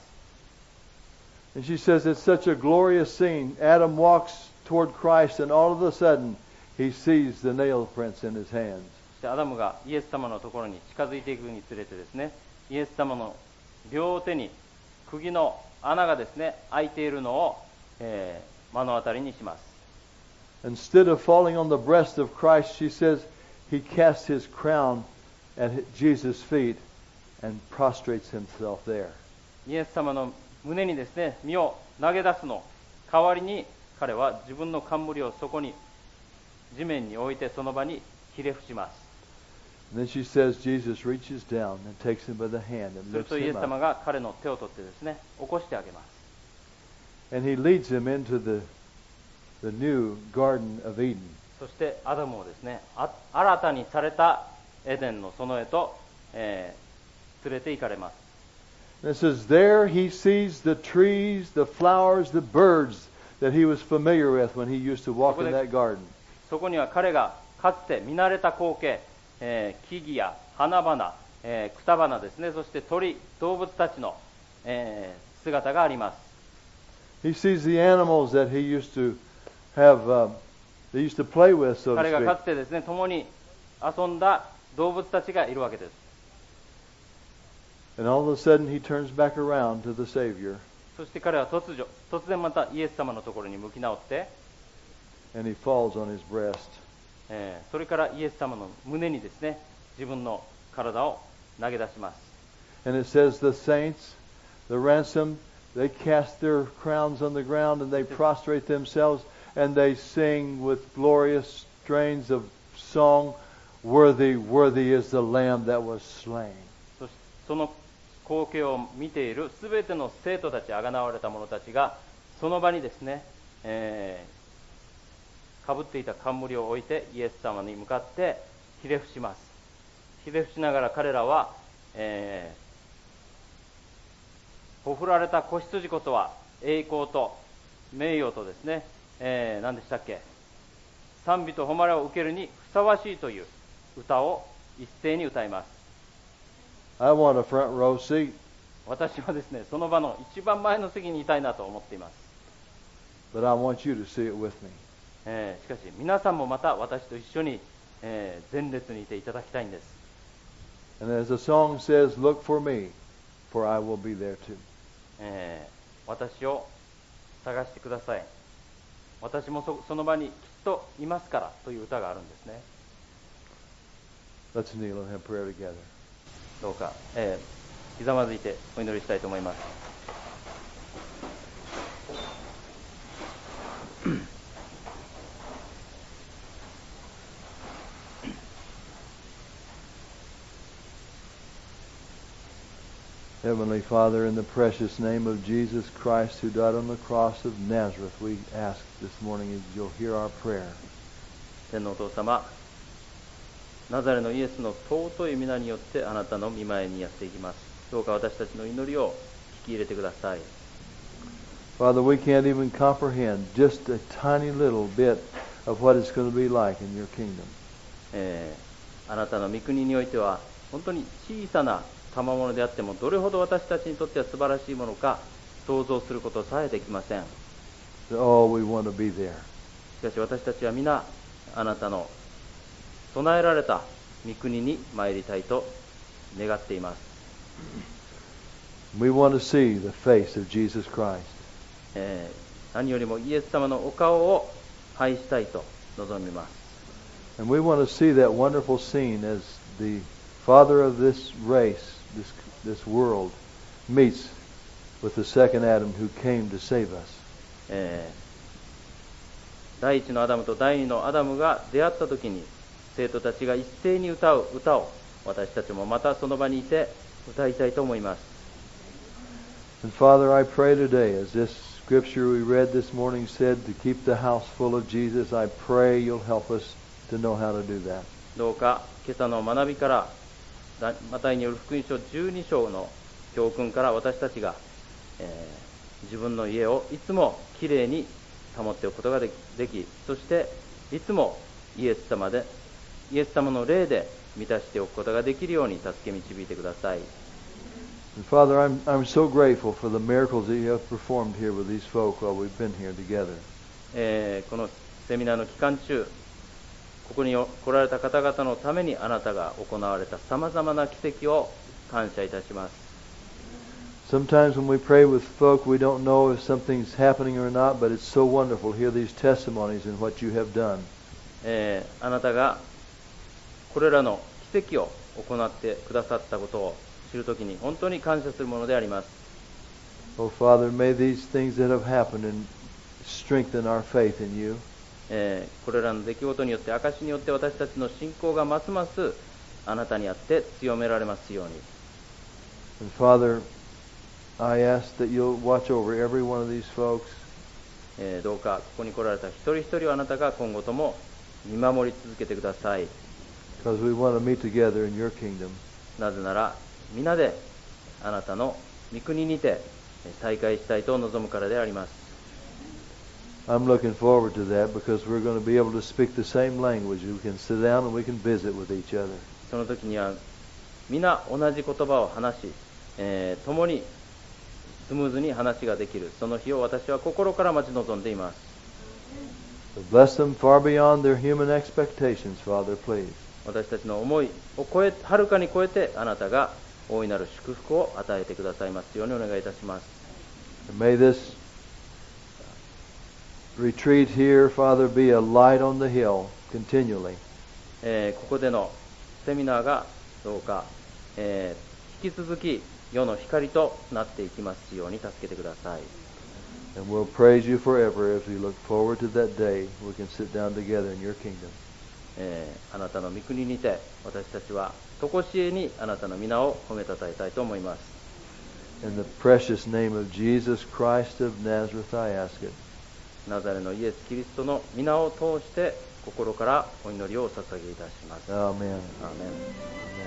And she says it's such a glorious scene. Adam walks toward Christ, and all of a sudden he sees the nail prints in his hands. そしてアダムがイエス様のところに近づいていくにつれてですね、イエス様の両手に釘の穴がですね開いているのを、えー目の当たりにします。 Instead of falling on the breast of Christ, she says he casts his crown at Jesus' feet and prostrates himself there. イエス様の胸にですね身を投げ出すの代わりに、彼は自分の冠をそこに地面に置いてその場にひれ伏します。 And then she says Jesus reaches down and takes him by the hand and する lifts とイエ him ス様 up. が彼の手を取ってですね起こしてあげます。 And he leads him into the, the new Garden of Eden. そしてアダムをですねあ新たにされたエデンの園へと、えー連れて行かれます。 And it says there he sees the trees, the flowers, the birds that he was familiar with when he used to walk in that garden. そこには彼がかつて見慣れた光景、えー木々や花々、えー草花ですね、そして鳥、動物たちの、えー姿があります。 He sees the animals that he used to have, uh, they used to play with, so to 彼がか speak. つてですね共に遊んだ動物たちがいるわけです。 And all of a sudden he turns back around to the Savior そして彼は突如突然またイエス様のところに向き直って、 and he falls on his breast. えーそれからイエス様の胸にですね自分の体を投げ出します。 And it says the saints, the ransom, they cast their crowns on the ground and they prostrate themselves and they sing with glorious strains of song, Worthy, worthy is the Lamb that was slain. そしてその光景を見ているすべての生徒たち、あがなわれた者たちがその場にですね、えー、かぶっていた冠を置いてイエス様に向かってひれ伏します。ひれ伏しながら彼らは、えー、ほふられた子羊こそは栄光と名誉とですね、えー、何でしたっけ、賛美と誉れを受けるにふさわしいという歌を一斉に歌います。 I want a front row seat. 私はですね、その場の一番前の席にいたいなと思っています。 But I want you to see it with me. えー、しかし皆さんもまた私と一緒に、えー、前列にいていただきたいんです。 And as the song says, look for me, for I will be there too. えー、私を探してください。私も そ, その場にきっといますからという歌があるんですね。 Let's kneel and have prayer together. どうか、えー、ひざまずいてお祈りしたいと思います。 Heavenly Father, in the precious name of Jesus Christ who died on the cross of Nazareth, we ask this morning that you'll hear our prayer. 天のお父様、ナザレのイエスの尊い皆によってあなたの御前にやっていきます。どうか私たちの祈りを聞き入れてください。 Father, we can't even comprehend just a tiny little bit of what it's going to be like in your kingdom. えー、あなたの御国においては本当に小さな賜物であってもどれほど私たちにとっては素晴らしいものか想像することさえできません。 Oh, we want to be there. しかし私たちは皆あなたの備えられた御国に参りたいと願っています。 We want to see the face of Jesus Christ. えー、何よりもイエス様のお顔を拝したいと望みます。 And we want to see that wonderful scene as the Father of this race, this this world, meets with the second Adam who came to save us. えー、第一のアダムと第二のアダムが出会った時に生徒たちが一斉に歌う歌を私たちもまたその場にいて歌いたいと思います。 And Father, I pray today, as this scripture we read this morning said, to keep the house full of Jesus, I pray you'll help us to know how to do that. どうか今朝の学びからマタイによる福音書じゅうに章の教訓から私たちが、えー、自分の家をいつもきれいに保っておくことがで き, できそしていつもイエス様でイエス様の霊で満たしておくことができるように助け導いてください。 And Father, I'm, I'm so grateful for the miracles that you have performed here with these folk while we've been here together. えー、このセミナーの期間中ここに来られた方々のためにあなたが行われたさまざまな奇跡を感謝いたします。 Sometimes when we pray with folk, we don't know if something's happening or not, but it's so wonderful to hear these testimonies and what you have done. えー、あなたがこれらの奇跡を行ってくださったことを知るときに本当に感謝するものであります。 Oh Father, may these things that have happened and strengthen our faith in you. えー、これらの出来事によって証によって私たちの信仰がますますあなたにあって強められますように。 And Father, I ask that you'll watch over every one of these folks. えー、どうかここに来られた一人一人をあなたが今後とも見守り続けてください。 Because we want to meet together in your kingdom. なぜなら皆であなたの御国にて再会したいと望むからであります。 I'm looking forward to that because we're going to be able to speak the same language. We can sit down and we can visit with each other. その時には皆同じ言葉を話し、えー、共にスムーズに話ができるその日を私は心から待ち望んでいます。 So bless them far beyond their human expectations, Father, please. 私たちの思いを超えはるかに超えてあなたが大いなる祝福を与えてくださいますようにお願いいたします。 And may this retreat here, Father, be a light on the hill continually. えー、ここでのセミナーがどうか、えー、引き続き世の光となっていきますように助けてください。 And we'll praise you forever as we look forward to that day we can sit down together in your kingdom. えー、あなたの御国にて私たちは常しえにあなたの皆を褒めたたえたいと思います。 In the precious name of Jesus Christ of Nazareth, I ask it. ナザレのイエス・キリストの皆を通して心からお祈りをお捧げいたします。 Amen. アーメン。